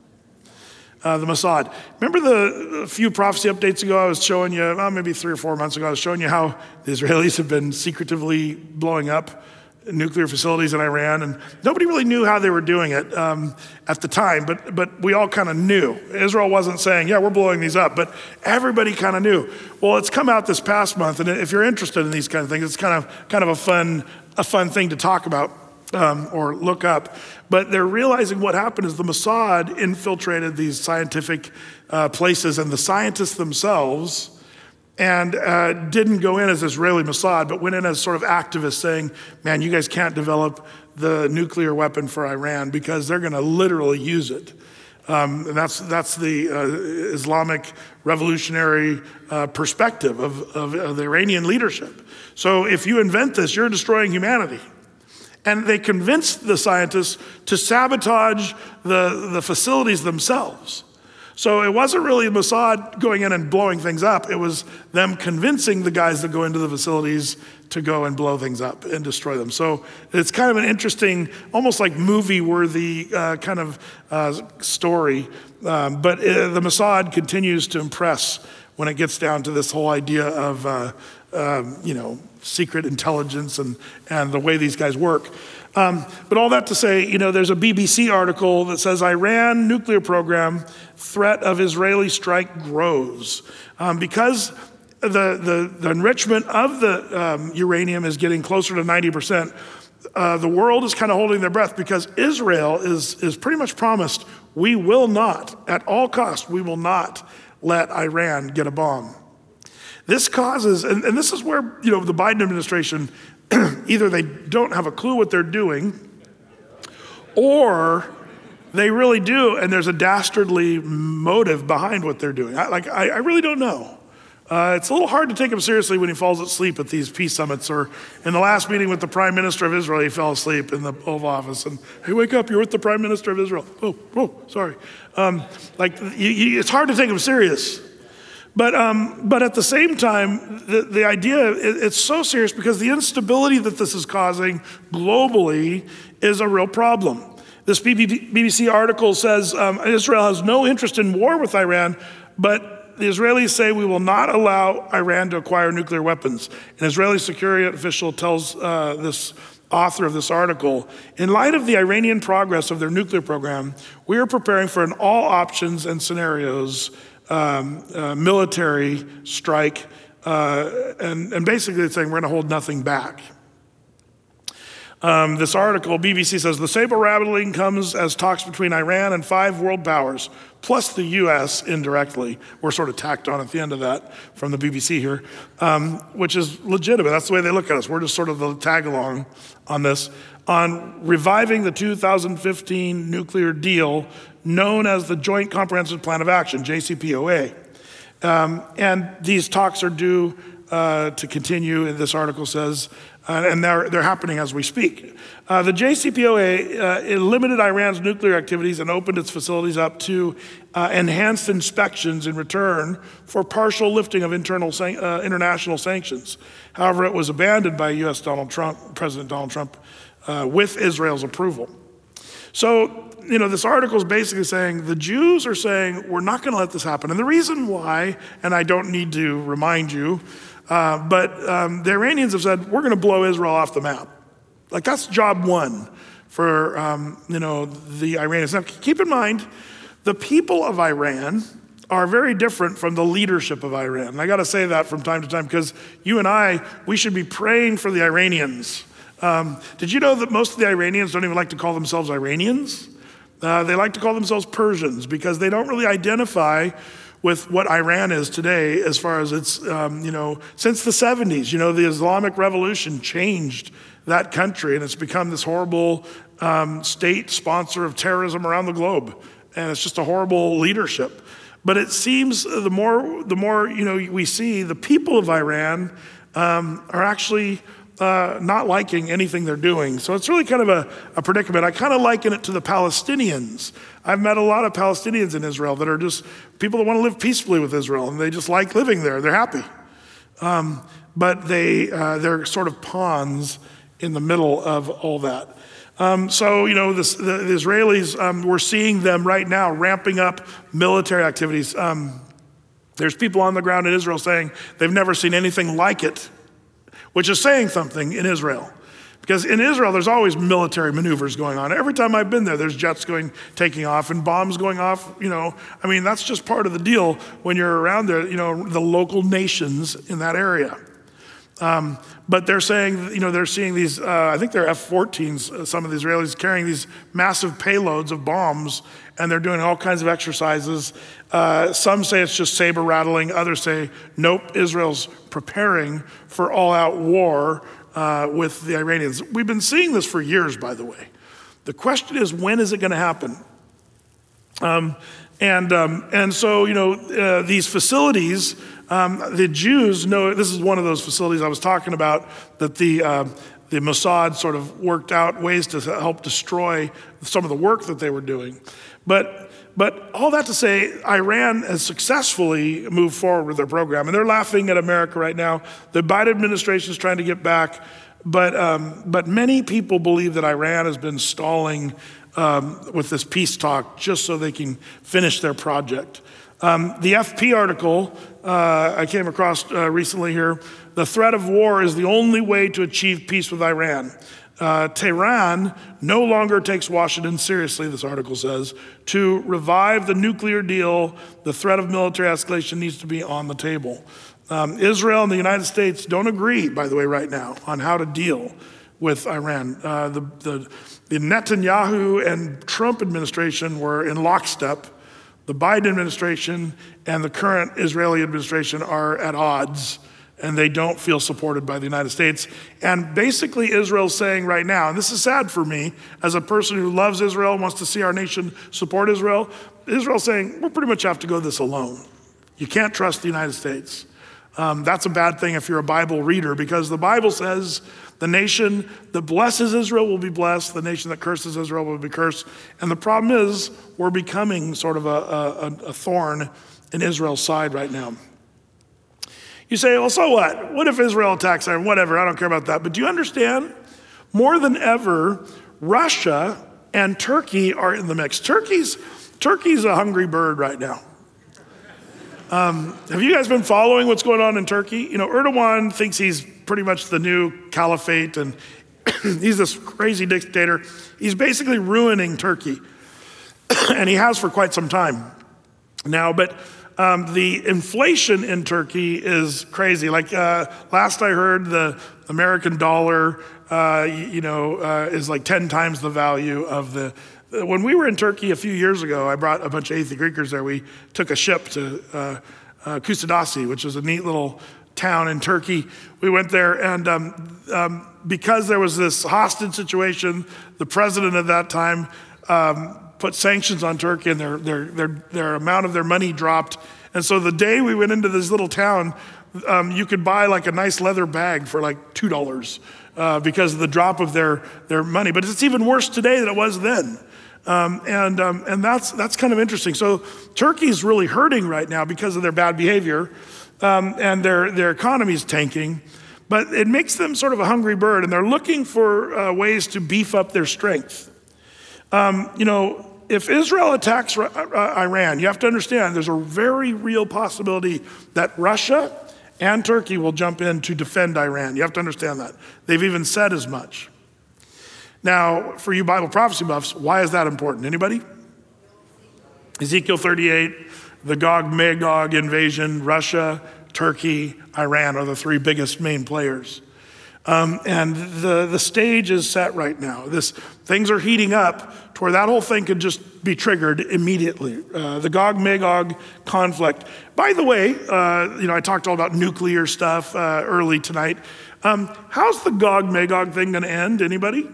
[SPEAKER 1] The Mossad. Remember a few prophecy updates ago I was showing you, maybe 3 or 4 months ago, I was showing you how the Israelis have been secretively blowing up nuclear facilities in Iran, and nobody really knew how they were doing it at the time, but we all kind of knew. Israel wasn't saying, yeah, we're blowing these up, but everybody kind of knew. Well, it's come out this past month, and if you're interested in these kind of things, it's kind of a fun thing to talk about or look up. But they're realizing what happened is the Mossad infiltrated these scientific places, and the scientists themselves and didn't go in as Israeli Mossad, but went in as sort of activists saying, man, you guys can't develop the nuclear weapon for Iran because they're going to literally use it. And that's the Islamic revolutionary perspective of the Iranian leadership. So if you invent this, you're destroying humanity. And they convinced the scientists to sabotage the facilities themselves. So it wasn't really Mossad going in and blowing things up. It was them convincing the guys that go into the facilities to go and blow things up and destroy them. So it's kind of an interesting, almost like movie-worthy kind of story. But the Mossad continues to impress when it gets down to this whole idea of, secret intelligence and the way these guys work. But all that to say, there's a BBC article that says Iran nuclear program, threat of Israeli strike grows. Because the enrichment of the uranium is getting closer to 90%, the world is kind of holding their breath because Israel is pretty much promised, we will not, at all costs, we will not let Iran get a bomb. This causes, and this is where, the Biden administration, either they don't have a clue what they're doing, or they really do, and there's a dastardly motive behind what they're doing. I really don't know. It's a little hard to take him seriously when he falls asleep at these peace summits, or in the last meeting with the Prime Minister of Israel, he fell asleep in the Oval Office, and hey, wake up, you're with the Prime Minister of Israel. Oh, sorry. It's hard to take him serious. But at the same time, the idea, it's so serious because the instability that this is causing globally is a real problem. This BBC article says Israel has no interest in war with Iran, but the Israelis say we will not allow Iran to acquire nuclear weapons. An Israeli security official tells this author of this article, in light of the Iranian progress of their nuclear program, we are preparing for an all options and scenarios military strike, and basically it's saying we're going to hold nothing back. This article, BBC says, the saber-rattling comes as talks between Iran and 5 world powers, plus the U.S. indirectly. We're sort of tacked on at the end of that from the BBC here, which is legitimate. That's the way they look at us. We're just sort of the tag-along on this, on reviving the 2015 nuclear deal known as the Joint Comprehensive Plan of Action, JCPOA. And these talks are due to continue, this article says, and they're happening as we speak. The JCPOA limited Iran's nuclear activities and opened its facilities up to enhanced inspections in return for partial lifting of international sanctions. However, it was abandoned by President Donald Trump, with Israel's approval. So, this article is basically saying the Jews are saying, we're not going to let this happen. And the reason why, and I don't need to remind you, but the Iranians have said, we're going to blow Israel off the map. Like, that's job one for, the Iranians. Now, keep in mind, the people of Iran are very different from the leadership of Iran. And I got to say that from time to time, because you and I, we should be praying for the Iranians. Did you know that most of the Iranians don't even like to call themselves Iranians? They like to call themselves Persians, because they don't really identify with what Iran is today as far as it's, since the 70s. The Islamic Revolution changed that country, and it's become this horrible state sponsor of terrorism around the globe. And it's just a horrible leadership. But it seems the more we see, the people of Iran are actually not liking anything they're doing. So it's really kind of a predicament. I kind of liken it to the Palestinians. I've met a lot of Palestinians in Israel that are just people that want to live peacefully with Israel, and they just like living there. They're happy. But they're sort of pawns in the middle of all that. The Israelis, we're seeing them right now ramping up military activities. There's people on the ground in Israel saying they've never seen anything like it, which is saying something in Israel. Because in Israel, there's always military maneuvers going on. Every time I've been there, there's jets taking off and bombs going off. That's just part of the deal when you're around there, the local nations in that area. But they're saying, they're seeing these, I think they're F-14s, some of the Israelis carrying these massive payloads of bombs, and they're doing all kinds of exercises. Some say it's just saber rattling. Others say, nope, Israel's preparing for all-out war with the Iranians. We've been seeing this for years, by the way. The question is, when is it going to happen? These facilities, the Jews know, this is one of those facilities I was talking about, that the Mossad sort of worked out ways to help destroy some of the work that they were doing. But all that to say, Iran has successfully moved forward with their program, and they're laughing at America right now. The Biden administration is trying to get back, but many people believe that Iran has been stalling with this peace talk just so they can finish their project. The FP article I came across recently here, the threat of war is the only way to achieve peace with Iran. Tehran no longer takes Washington seriously, this article says. To revive the nuclear deal, the threat of military escalation needs to be on the table. Israel and the United States don't agree, by the way, right now on how to deal with Iran. The Netanyahu and Trump administration were in lockstep. The Biden administration and the current Israeli administration are at odds, and they don't feel supported by the United States. And basically Israel's saying right now, and this is sad for me as a person who loves Israel and wants to see our nation support Israel, Israel's saying, we'll pretty much have to go this alone. You can't trust the United States. That's a bad thing if you're a Bible reader, because the Bible says the nation that blesses Israel will be blessed, the nation that curses Israel will be cursed. And the problem is we're becoming sort of a thorn in Israel's side right now. You say, well, so what? What if Israel attacks Iran? Whatever, I don't care about that. But do you understand? More than ever, Russia and Turkey are in the mix. Turkey's a hungry bird right now. Have you guys been following what's going on in Turkey? Erdogan thinks he's pretty much the new caliphate, and he's this crazy dictator. He's basically ruining Turkey, and he has for quite some time now. But the inflation in Turkey is crazy. Like last I heard, the American dollar, is like 10 times the value of the. When we were in Turkey a few years ago, I brought a bunch of Greekers there. We took a ship to Kusadasi, which is a neat little town in Turkey. We went there, and because there was this hostage situation, the president at that time put sanctions on Turkey, and their amount of their money dropped. And so the day we went into this little town, you could buy like a nice leather bag for like $2 because of the drop of their money. But it's even worse today than it was then. And that's kind of interesting. So Turkey's really hurting right now because of their bad behavior, and their economy's tanking. But it makes them sort of a hungry bird, and they're looking for ways to beef up their strength. If Israel attacks Iran, you have to understand there's a very real possibility that Russia and Turkey will jump in to defend Iran. You have to understand that. They've even said as much. Now, for you Bible prophecy buffs, why is that important? Anybody? Ezekiel 38, the Gog-Magog invasion, Russia, Turkey, Iran are the three biggest main players. And the stage is set right now. Things are heating up to where that whole thing could just be triggered immediately. The Gog-Magog conflict. By the way, I talked all about nuclear stuff early tonight. How's the Gog-Magog thing going to end? Anybody?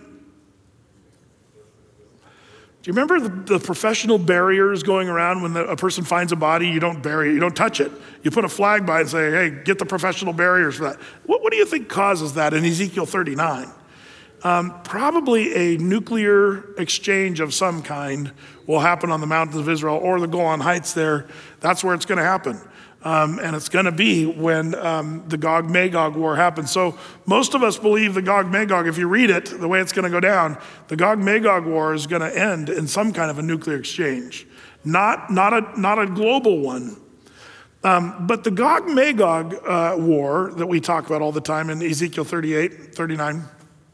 [SPEAKER 1] Do you remember the professional barriers going around when a person finds a body, you don't bury it, you don't touch it. You put a flag by it and say, hey, get the professional barriers for that. What do you think causes that in Ezekiel 39? Probably a nuclear exchange of some kind will happen on the mountains of Israel or the Golan Heights there. That's where it's going to happen. And it's going to be when the Gog-Magog war happens. So most of us believe the Gog-Magog, if you read it, the way it's going to go down, the Gog-Magog war is going to end in some kind of a nuclear exchange. Not a global one. But the Gog-Magog war that we talk about all the time in Ezekiel 38, 39,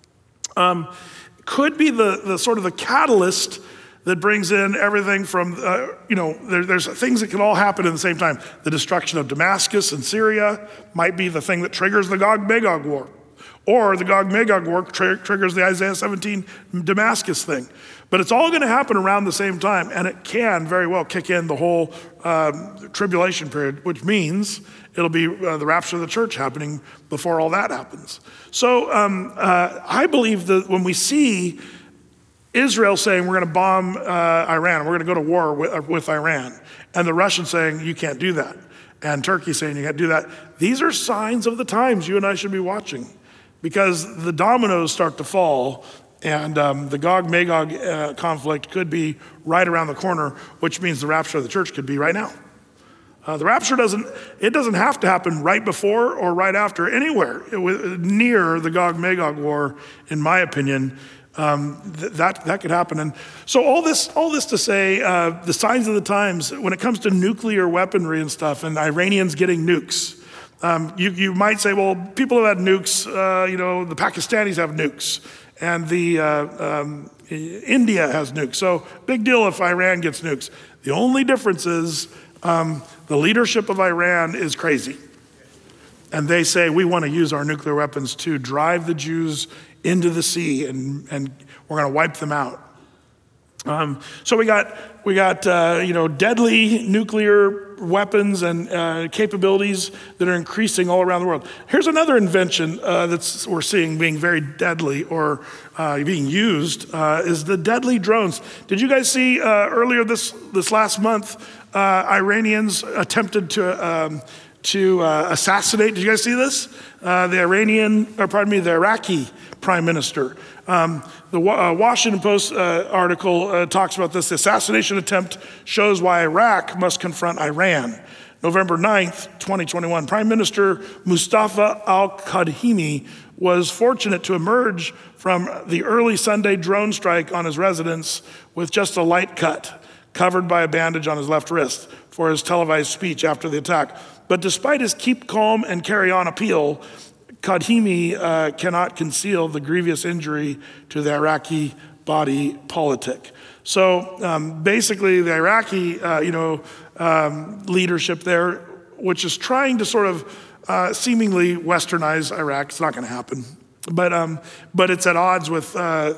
[SPEAKER 1] could be the sort of the catalyst that brings in everything from, there's things that can all happen at the same time. The destruction of Damascus and Syria might be the thing that triggers the Gog-Magog war. Or the Gog-Magog war triggers the Isaiah 17 Damascus thing. But it's all going to happen around the same time, and it can very well kick in the whole tribulation period, which means it'll be the rapture of the church happening before all that happens. So I believe that when we see Israel saying we're going to bomb Iran, we're going to go to war with Iran, and the Russians saying you can't do that, and Turkey saying you can't do that, these are signs of the times you and I should be watching, because the dominoes start to fall, and the Gog-Magog conflict could be right around the corner, which means the rapture of the church could be right now. The rapture doesn't have to happen right before or right after anywhere near the Gog-Magog war, in my opinion. That could happen. And so all this to say, the signs of the times, when it comes to nuclear weaponry and stuff, and Iranians getting nukes, you might say, well, people have had nukes, the Pakistanis have nukes, and India has nukes. So big deal if Iran gets nukes. The only difference is the leadership of Iran is crazy. And they say, we want to use our nuclear weapons to drive the Jews into the sea, and we're going to wipe them out. So we got deadly nuclear weapons and capabilities that are increasing all around the world. Here's another invention we're seeing being very deadly or being used is the deadly drones. Did you guys see earlier this last month, Iranians attempted to assassinate? Did you guys see this? The Iraqi prime minister. The Washington Post article talks about this. The assassination attempt shows why Iraq must confront Iran. November 9th, 2021, Prime Minister Mustafa al-Kadhimi was fortunate to emerge from the early Sunday drone strike on his residence with just a light cut, covered by a bandage on his left wrist for his televised speech after the attack. But despite his keep calm and carry on appeal, Kadhimi cannot conceal the grievous injury to the Iraqi body politic. So basically the Iraqi, leadership there, which is trying to sort of seemingly westernize Iraq, it's not going to happen. But it's at odds with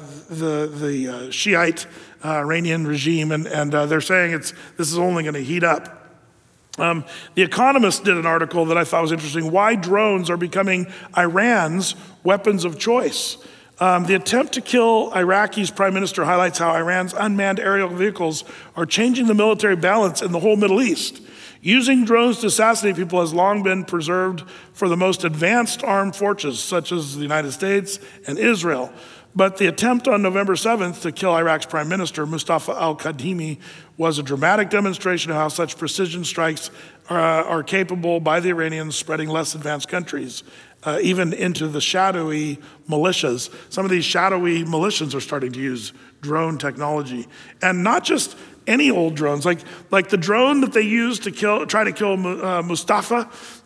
[SPEAKER 1] the Shiite Iranian regime, and they're saying this is only going to heat up. The Economist did an article that I thought was interesting. Why drones are becoming Iran's weapons of choice. The attempt to kill Iraqi's prime minister highlights how Iran's unmanned aerial vehicles are changing the military balance in the whole Middle East. Using drones to assassinate people has long been preserved for the most advanced armed forces, such as the United States and Israel. But the attempt on November 7th to kill Iraq's prime minister, Mustafa al-Kadhimi, was a dramatic demonstration of how such precision strikes are capable by the Iranians, spreading less advanced countries, even into the shadowy militias. Some of these shadowy militias are starting to use drone technology. And not just any old drones, like the drone that they used to try to kill Mustafa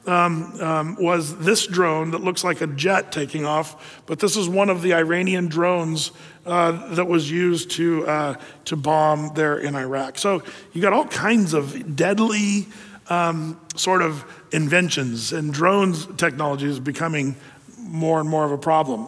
[SPEAKER 1] was this drone that looks like a jet taking off, but this is one of the Iranian drones that was used to bomb there in Iraq. So you got all kinds of deadly sort of inventions, and drones technology is becoming more and more of a problem.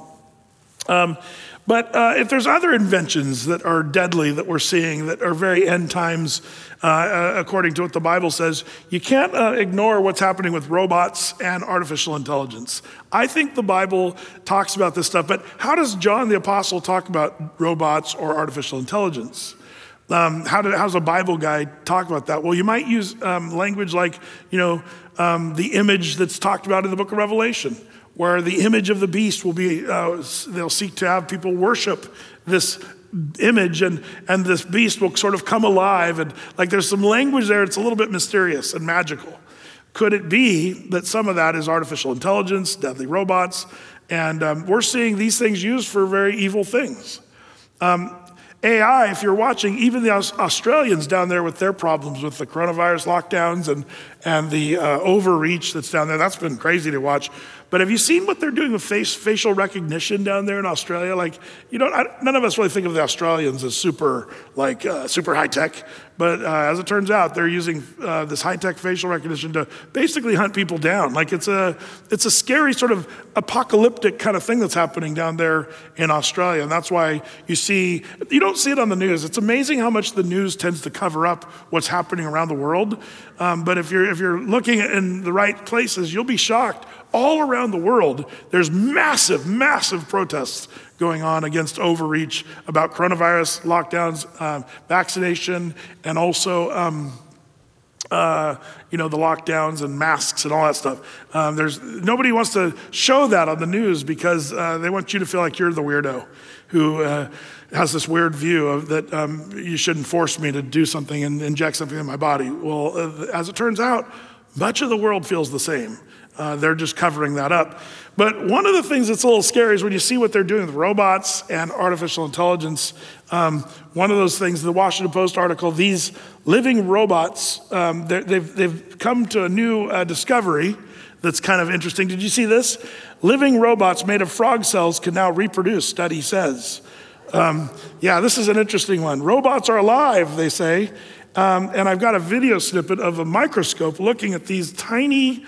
[SPEAKER 1] But if there's other inventions that are deadly that we're seeing that are very end times, according to what the Bible says, you can't ignore what's happening with robots and artificial intelligence. I think the Bible talks about this stuff, but how does John the Apostle talk about robots or artificial intelligence? How's a Bible guy talk about that? Well, you might use language like, the image that's talked about in the book of Revelation, where the image of the beast will be, they'll seek to have people worship this image, and this beast will sort of come alive. And like there's some language there, it's a little bit mysterious and magical. Could it be that some of that is artificial intelligence, deadly robots, and we're seeing these things used for very evil things? AI, if you're watching, even the Australians down there with their problems with the coronavirus lockdowns and the overreach that's down there, that's been crazy to watch. But have you seen what they're doing with facial recognition down there in Australia? None of us really think of the Australians as super high tech. But as it turns out, they're using this high-tech facial recognition to basically hunt people down. It's a scary sort of apocalyptic kind of thing that's happening down there in Australia. And that's why you don't see it on the news. It's amazing how much the news tends to cover up what's happening around the world. But if you're looking in the right places, you'll be shocked. All around the world, there's massive, massive protests going on against overreach about coronavirus, lockdowns, vaccination, and also, the lockdowns and masks and all that stuff. Nobody wants to show that on the news because they want you to feel like you're the weirdo who has this weird view of that you shouldn't force me to do something and inject something in my body. Well, as it turns out, much of the world feels the same. They're just covering that up. But one of the things that's a little scary is when you see what they're doing with robots and artificial intelligence. One of those things, the Washington Post article, these living robots, they've come to a new discovery that's kind of interesting. Did you see this? Living robots made of frog cells can now reproduce, study says. This is an interesting one. Robots are alive, they say. And I've got a video snippet of a microscope looking at these tiny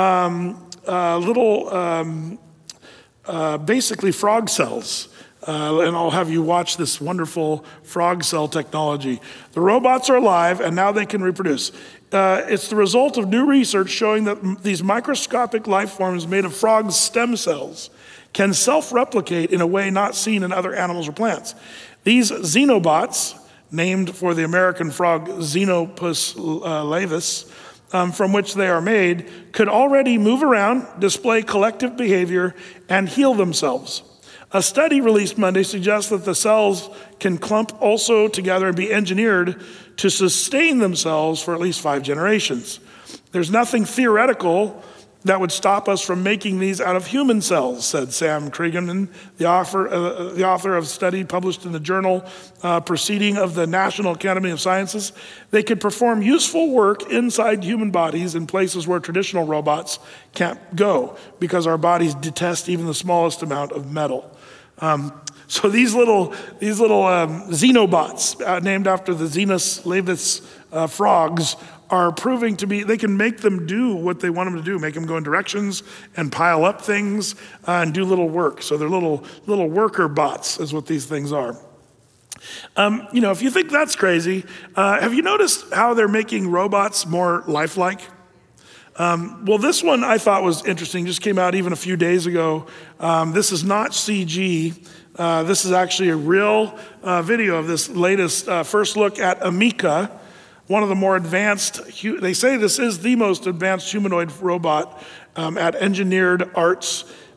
[SPEAKER 1] basically frog cells. And I'll have you watch this wonderful frog cell technology. The robots are alive and now they can reproduce. It's the result of new research showing that these microscopic life forms made of frog stem cells can self-replicate in a way not seen in other animals or plants. These xenobots, named for the American frog Xenopus laevis, from which they are made, could already move around, display collective behavior, and heal themselves. A study released Monday suggests that the cells can clump also together and be engineered to sustain themselves for at least 5 generations. There's nothing theoretical that would stop us from making these out of human cells, said Sam Kriegman, the author of a study published in the journal Proceeding of the National Academy of Sciences. They could perform useful work inside human bodies in places where traditional robots can't go because our bodies detest even the smallest amount of metal. So these little xenobots, named after the Xenopus laevis frogs, are proving to be, they can make them do what they want them to do, make them go in directions and pile up things and do little work. So they're little worker bots is what these things are. If you think that's crazy, have you noticed how they're making robots more lifelike? This one I thought was interesting, just came out even a few days ago. This is not CG. This is actually a real video of this latest first look at Ameca, one of the more advanced, they say this is the most advanced humanoid robot at Engineered Arts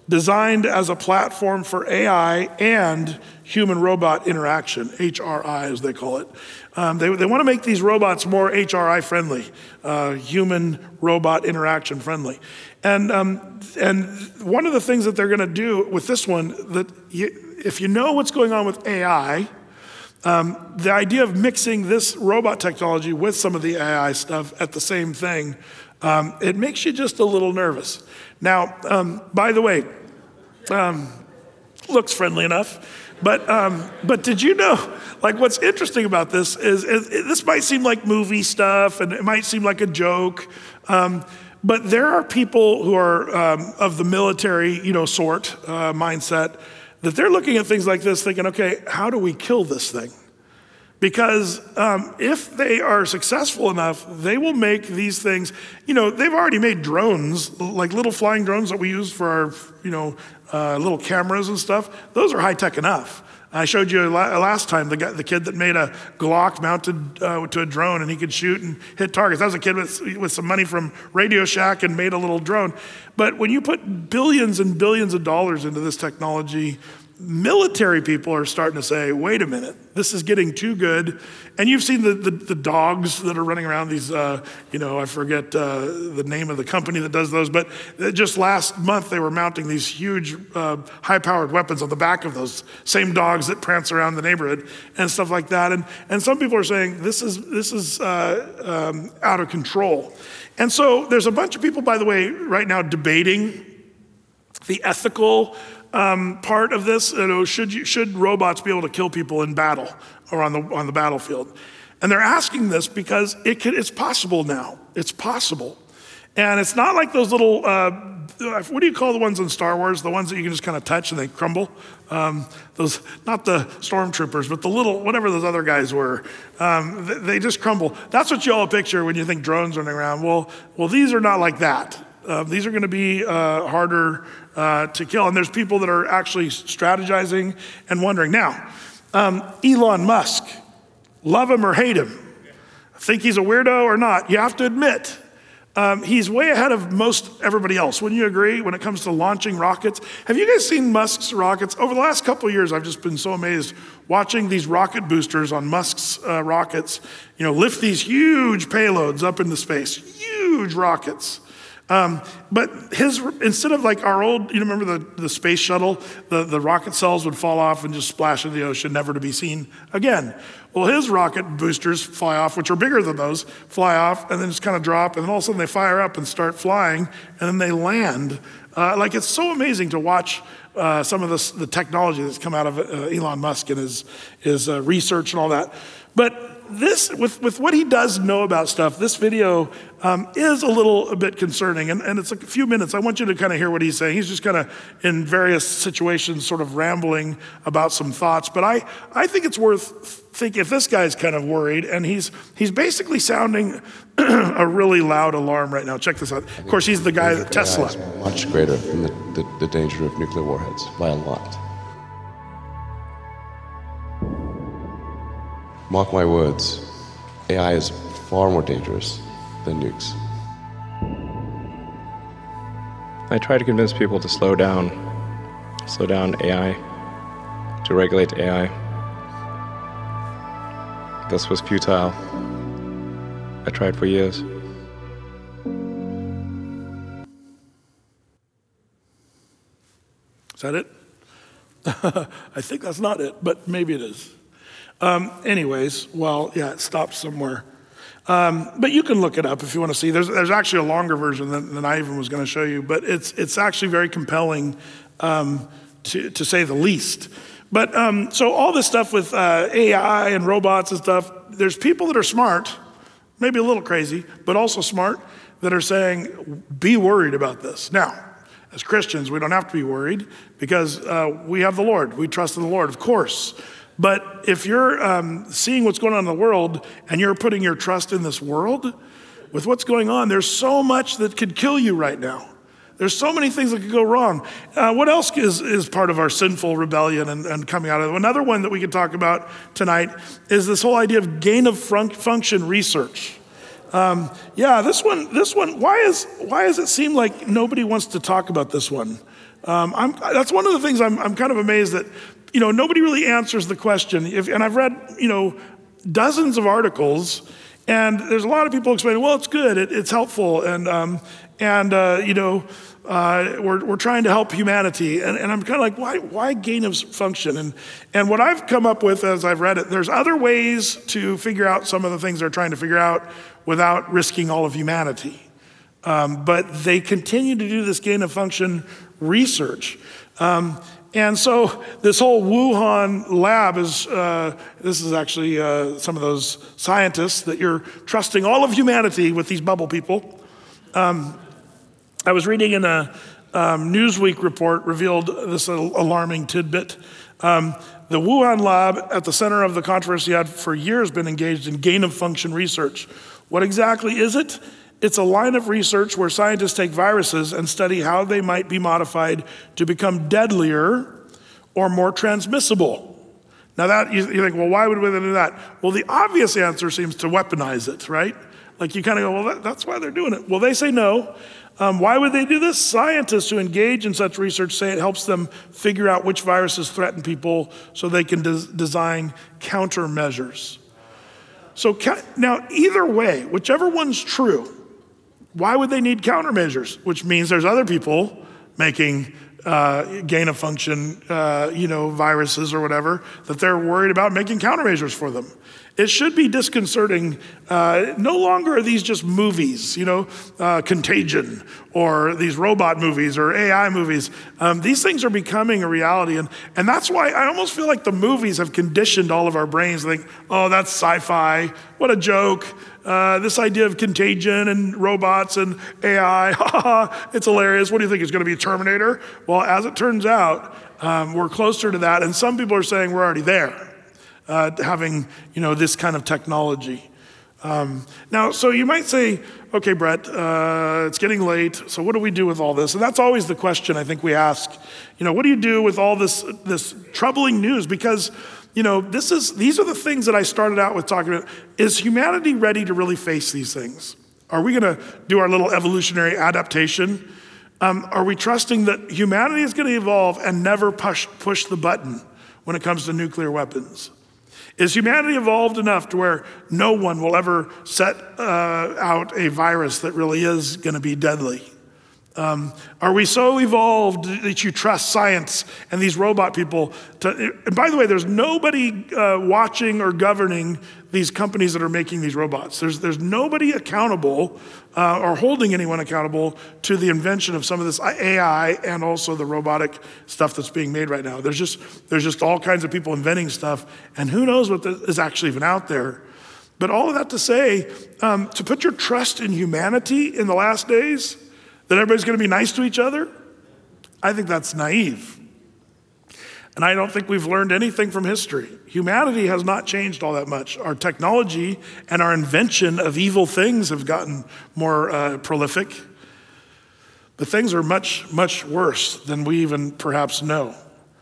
[SPEAKER 1] designed as a platform for AI and human-robot interaction, HRI as they call it. They want to make these robots more HRI friendly, human-robot interaction friendly. And one of the things that they're going to do with this one, if you know what's going on with AI, the idea of mixing this robot technology with some of the AI stuff at the same thing, it makes you just a little nervous. Now, by the way, looks friendly enough, but did you know, like what's interesting about this is this might seem like movie stuff and it might seem like a joke, but there are people who are of the military, sort mindset, that they're looking at things like this thinking, okay, how do we kill this thing? Because if they are successful enough, they will make these things, they've already made drones, like little flying drones that we use for our, little cameras and stuff. Those are high tech enough. I showed you last time the kid that made a Glock mounted to a drone and he could shoot and hit targets. That was a kid with some money from Radio Shack and made a little drone. But when you put billions and billions of dollars into this technology, military people are starting to say, wait a minute, this is getting too good. And you've seen the dogs that are running around these, I forget the name of the company that does those, but just last month they were mounting these huge high-powered weapons on the back of those same dogs that prance around the neighborhood and stuff like that. And some people are saying this is out of control. And so there's a bunch of people, by the way, right now debating the ethical part of this. Should robots be able to kill people in battle or on the battlefield? And they're asking this because it's possible now. It's possible. And it's not like those little, what do you call the ones in Star Wars? The ones that you can just kind of touch and they crumble? Those, not the stormtroopers, but the little, whatever those other guys were. They just crumble. That's what you all picture when you think drones running around. Well, these are not like that. These are going to be harder to kill. And there's people that are actually strategizing and wondering. Now, Elon Musk, love him or hate him, think he's a weirdo or not, you have to admit, he's way ahead of most everybody else. Wouldn't you agree when it comes to launching rockets? Have you guys seen Musk's rockets? Over the last couple of years, I've just been so amazed watching these rocket boosters on Musk's rockets, lift these huge payloads up into space, huge rockets. But instead of like our old, remember the space shuttle, the rocket cells would fall off and just splash in the ocean, never to be seen again. Well, his rocket boosters fly off, which are bigger than those, fly off and then just kind of drop, and then all of a sudden they fire up and start flying, and then they land. It's so amazing to watch some of the technology that's come out of Elon Musk and his research and all that. But this, with what he does know about stuff, this video is a bit concerning, and it's like a few minutes. I want you to kind of hear what he's saying. He's just kind of in various situations sort of rambling about some thoughts, but I think it's worth thinking if this guy's kind of worried, and he's basically sounding a really loud alarm right now. Check this out. Of course, he's the guy at Tesla.
[SPEAKER 3] AI is much greater than the danger of nuclear warheads by a lot. Mark my words, AI is far more dangerous than nukes.
[SPEAKER 4] I try to convince people to slow down AI, to regulate AI. This was futile. I tried for years.
[SPEAKER 1] Is that it? I think that's not it, but maybe it is. It stopped somewhere. But you can look it up if you want to see. There's actually a longer version than I even was going to show you, but it's actually very compelling to say the least. But so all this stuff with AI and robots and stuff, there's people that are smart, maybe a little crazy, but also smart, that are saying, be worried about this. Now, as Christians, we don't have to be worried because we have the Lord. We trust in the Lord, of course. But if you're seeing what's going on in the world and you're putting your trust in this world, with what's going on, there's so much that could kill you right now. There's so many things that could go wrong. What else is part of our sinful rebellion and coming out of it? Another one that we could talk about tonight is this whole idea of gain of function research. Yeah, this one. Why does it seem like nobody wants to talk about this one? That's one of the things I'm kind of amazed that, nobody really answers the question. And I've read, dozens of articles, and there's a lot of people explaining, well, it's good, it's helpful, and we're trying to help humanity. And I'm kind of like, why gain of function? And what I've come up with as I've read it, there's other ways to figure out some of the things they're trying to figure out without risking all of humanity. But they continue to do this gain of function research. And so this whole Wuhan lab this is actually some of those scientists that you're trusting all of humanity with these bubble people. I was reading in a Newsweek report revealed this alarming tidbit. The Wuhan lab at the center of the controversy had for years been engaged in gain of function research. What exactly is it? It's a line of research where scientists take viruses and study how they might be modified to become deadlier or more transmissible. Now that you think, well, why would we do that? Well, the obvious answer seems to weaponize it, right? Like you kind of go, well, that's why they're doing it. Well, they say no. Why would they do this? Scientists who engage in such research say it helps them figure out which viruses threaten people so they can design countermeasures. So now either way, whichever one's true, why would they need countermeasures? Which means there's other people making gain of function, viruses or whatever, that they're worried about making countermeasures for them. It should be disconcerting. No longer are these just movies, Contagion, or these robot movies or AI movies. These things are becoming a reality. And that's why I almost feel like the movies have conditioned all of our brains to think, oh, that's sci-fi, what a joke. This idea of contagion and robots and AI, it's hilarious. What do you think, it's going to be a Terminator? Well, as it turns out, we're closer to that. And some people are saying we're already there. Having, this kind of technology. Now, so you might say, okay, Brett, it's getting late, so what do we do with all this? And that's always the question I think we ask. What do you do with all this troubling news? Because, these are the things that I started out with talking about. Is humanity ready to really face these things? Are we going to do our little evolutionary adaptation? Are we trusting that humanity is going to evolve and never push the button when it comes to nuclear weapons? Is humanity evolved enough to where no one will ever set out a virus that really is going to be deadly? Are we so evolved that you trust science and these robot people? And by the way, there's nobody watching or governing these companies that are making these robots. There's nobody accountable or holding anyone accountable to the invention of some of this AI and also the robotic stuff that's being made right now. There's just all kinds of people inventing stuff, and who knows what is actually even out there. But all of that to say, to put your trust in humanity in the last days, that everybody's going to be nice to each other, I think that's naive. And I don't think we've learned anything from history. Humanity has not changed all that much. Our technology and our invention of evil things have gotten more prolific. But things are much, much worse than we even perhaps know.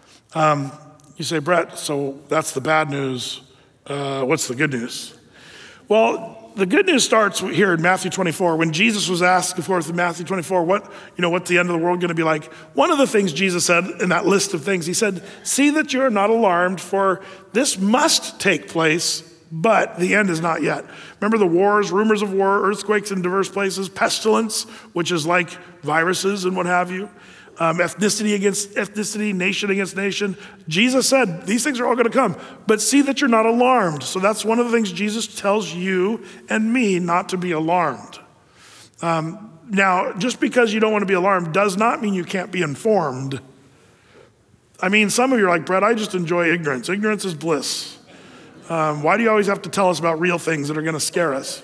[SPEAKER 1] You say, Brett, so that's the bad news. What's the good news? Well, the good news starts here in Matthew 24. When Jesus was asked before in Matthew 24, what's the end of the world going to be like? One of the things Jesus said in that list of things, he said, see that you are not alarmed, for this must take place, but the end is not yet. Remember the wars, rumors of war, earthquakes in diverse places, pestilence, which is like viruses and what have you. Ethnicity against ethnicity, nation against nation. Jesus said, these things are all going to come, but see that you're not alarmed. So that's one of the things Jesus tells you and me, not to be alarmed. Now, just because you don't want to be alarmed does not mean you can't be informed. I mean, some of you are like, Brett, I just enjoy ignorance. Ignorance is bliss. Why do you always have to tell us about real things that are going to scare us?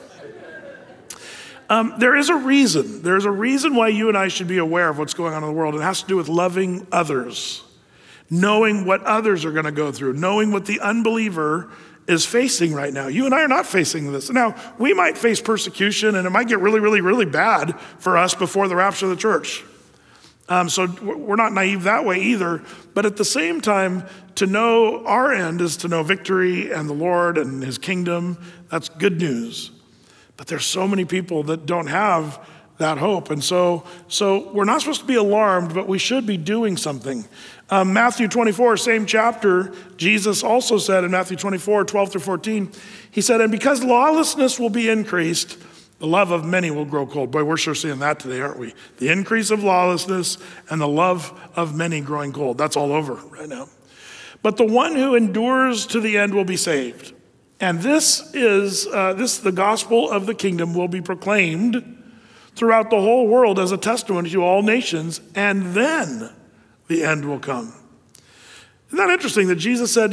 [SPEAKER 1] There is a reason. There's a reason why you and I should be aware of what's going on in the world. It has to do with loving others, knowing what others are going to go through, knowing what the unbeliever is facing right now. You and I are not facing this. Now, we might face persecution, and it might get really, really, really bad for us before the rapture of the church. So we're not naive that way either. But at the same time, to know our end is to know victory and the Lord and his kingdom. That's good news. But there's so many people that don't have that hope. And so we're not supposed to be alarmed, but we should be doing something. Matthew 24, same chapter, Jesus also said in Matthew 24, 12 through 14, he said, and because lawlessness will be increased, the love of many will grow cold. Boy, we're sure seeing that today, aren't we? The increase of lawlessness and the love of many growing cold. That's all over right now. But the one who endures to the end will be saved. And this is the gospel of the kingdom will be proclaimed throughout the whole world as a testimony to all nations, and then the end will come. Isn't that interesting that Jesus said,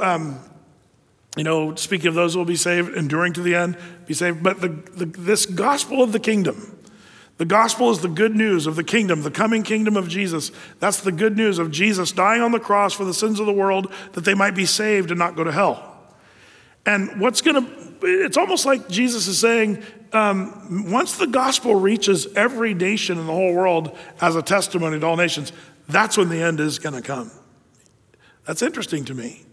[SPEAKER 1] speaking of those who will be saved, enduring to the end, be saved. But this gospel of the kingdom, the gospel is the good news of the kingdom, the coming kingdom of Jesus. That's the good news of Jesus dying on the cross for the sins of the world, that they might be saved and not go to hell. And it's almost like Jesus is saying, once the gospel reaches every nation in the whole world as a testimony to all nations, that's when the end is going to come. That's interesting to me.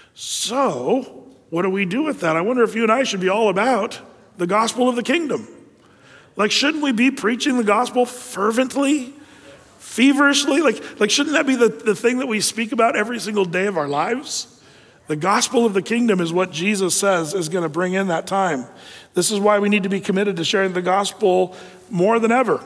[SPEAKER 1] So, what do we do with that? I wonder if you and I should be all about the gospel of the kingdom. Like, shouldn't we be preaching the gospel fervently, feverishly? Like shouldn't that be the thing that we speak about every single day of our lives? The gospel of the kingdom is what Jesus says is going to bring in that time. This is why we need to be committed to sharing the gospel more than ever.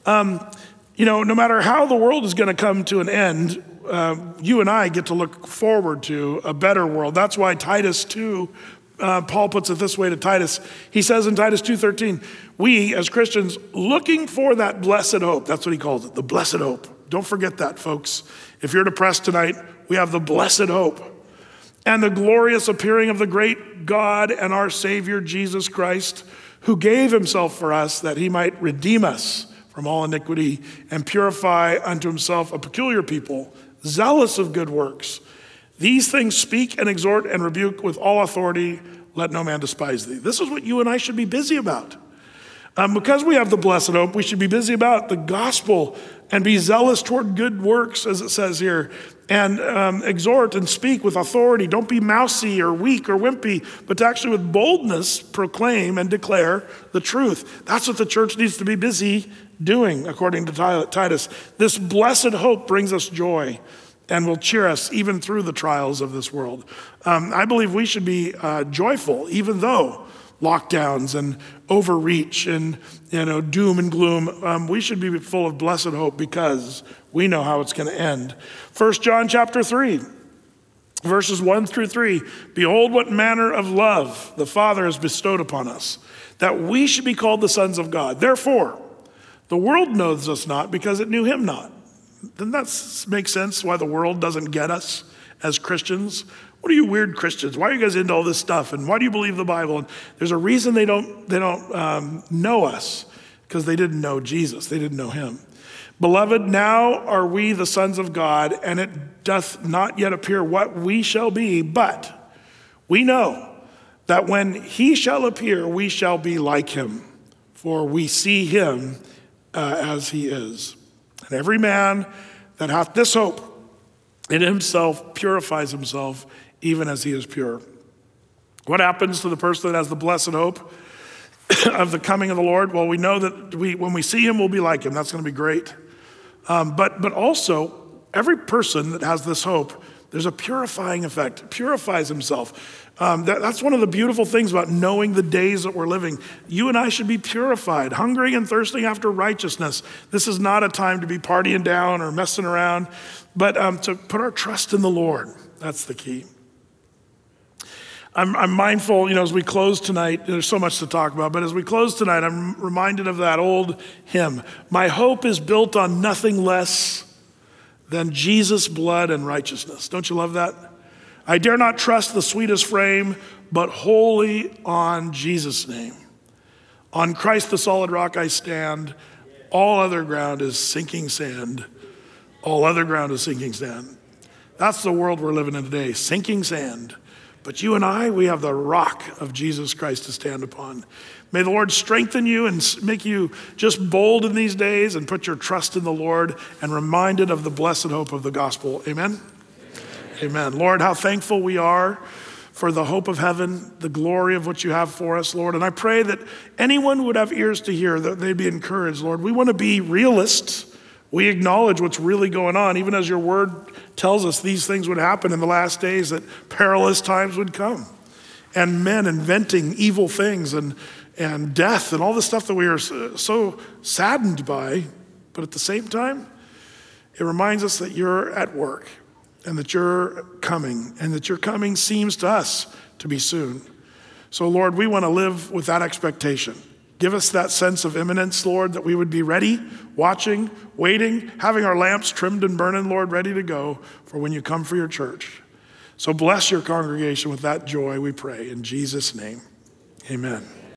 [SPEAKER 1] No matter how the world is going to come to an end, you and I get to look forward to a better world. That's why Titus 2, Paul puts it this way to Titus. He says in Titus 2:13, we as Christians looking for that blessed hope. That's what he calls it, the blessed hope. Don't forget that, folks. If you're depressed tonight, we have the blessed hope. And the glorious appearing of the great God and our Savior, Jesus Christ, who gave himself for us that he might redeem us from all iniquity and purify unto himself a peculiar people, zealous of good works. These things speak and exhort and rebuke with all authority. Let no man despise thee. This is what you and I should be busy about. Because we have the blessed hope, we should be busy about the gospel and be zealous toward good works, as it says here, and exhort and speak with authority. Don't be mousy or weak or wimpy, but to actually with boldness proclaim and declare the truth. That's what the church needs to be busy doing, according to Titus. This blessed hope brings us joy and will cheer us even through the trials of this world. I believe we should be joyful, even though lockdowns and overreach and doom and gloom. We should be full of blessed hope because we know how it's going to end. 1 John chapter 3, verses 1 through 3. Behold, what manner of love the Father has bestowed upon us, that we should be called the sons of God. Therefore, the world knows us not because it knew him not. Doesn't that make sense why the world doesn't get us as Christians? What are you weird Christians? Why are you guys into all this stuff? And why do you believe the Bible? And there's a reason they don't know us, because they didn't know Jesus. They didn't know him. Beloved, now are we the sons of God, and it doth not yet appear what we shall be, but we know that when he shall appear, we shall be like him, for we see him as he is. And every man that hath this hope in himself purifies himself, even as he is pure. What happens to the person that has the blessed hope of the coming of the Lord? Well, we know that when we see him, we'll be like him. That's going to be great. But also, every person that has this hope, there's a purifying effect. It purifies himself. That's one of the beautiful things about knowing the days that we're living. You and I should be purified, hungering and thirsting after righteousness. This is not a time to be partying down or messing around, but to put our trust in the Lord. That's the key. I'm mindful, as we close tonight, there's so much to talk about, but as we close tonight, I'm reminded of that old hymn. My hope is built on nothing less than Jesus' blood and righteousness. Don't you love that? I dare not trust the sweetest frame, but wholly on Jesus' name. On Christ the solid rock I stand. All other ground is sinking sand. All other ground is sinking sand. That's the world we're living in today, sinking sand. But you and I, we have the rock of Jesus Christ to stand upon. May the Lord strengthen you and make you just bold in these days and put your trust in the Lord and reminded of the blessed hope of the gospel. Amen? Amen. Lord, how thankful we are for the hope of heaven, the glory of what you have for us, Lord. And I pray that anyone would have ears to hear, that they'd be encouraged, Lord. We want to be realists. We acknowledge what's really going on, even as your word tells us these things would happen in the last days, that perilous times would come. And men inventing evil things and death and all the stuff that we are so saddened by. But at the same time, it reminds us that you're at work and that you're coming, and that your coming seems to us to be soon. So Lord, we want to live with that expectation. Give us that sense of imminence, Lord, that we would be ready, watching, waiting, having our lamps trimmed and burning, Lord, ready to go for when you come for your church. So bless your congregation with that joy, we pray. In Jesus' name, amen.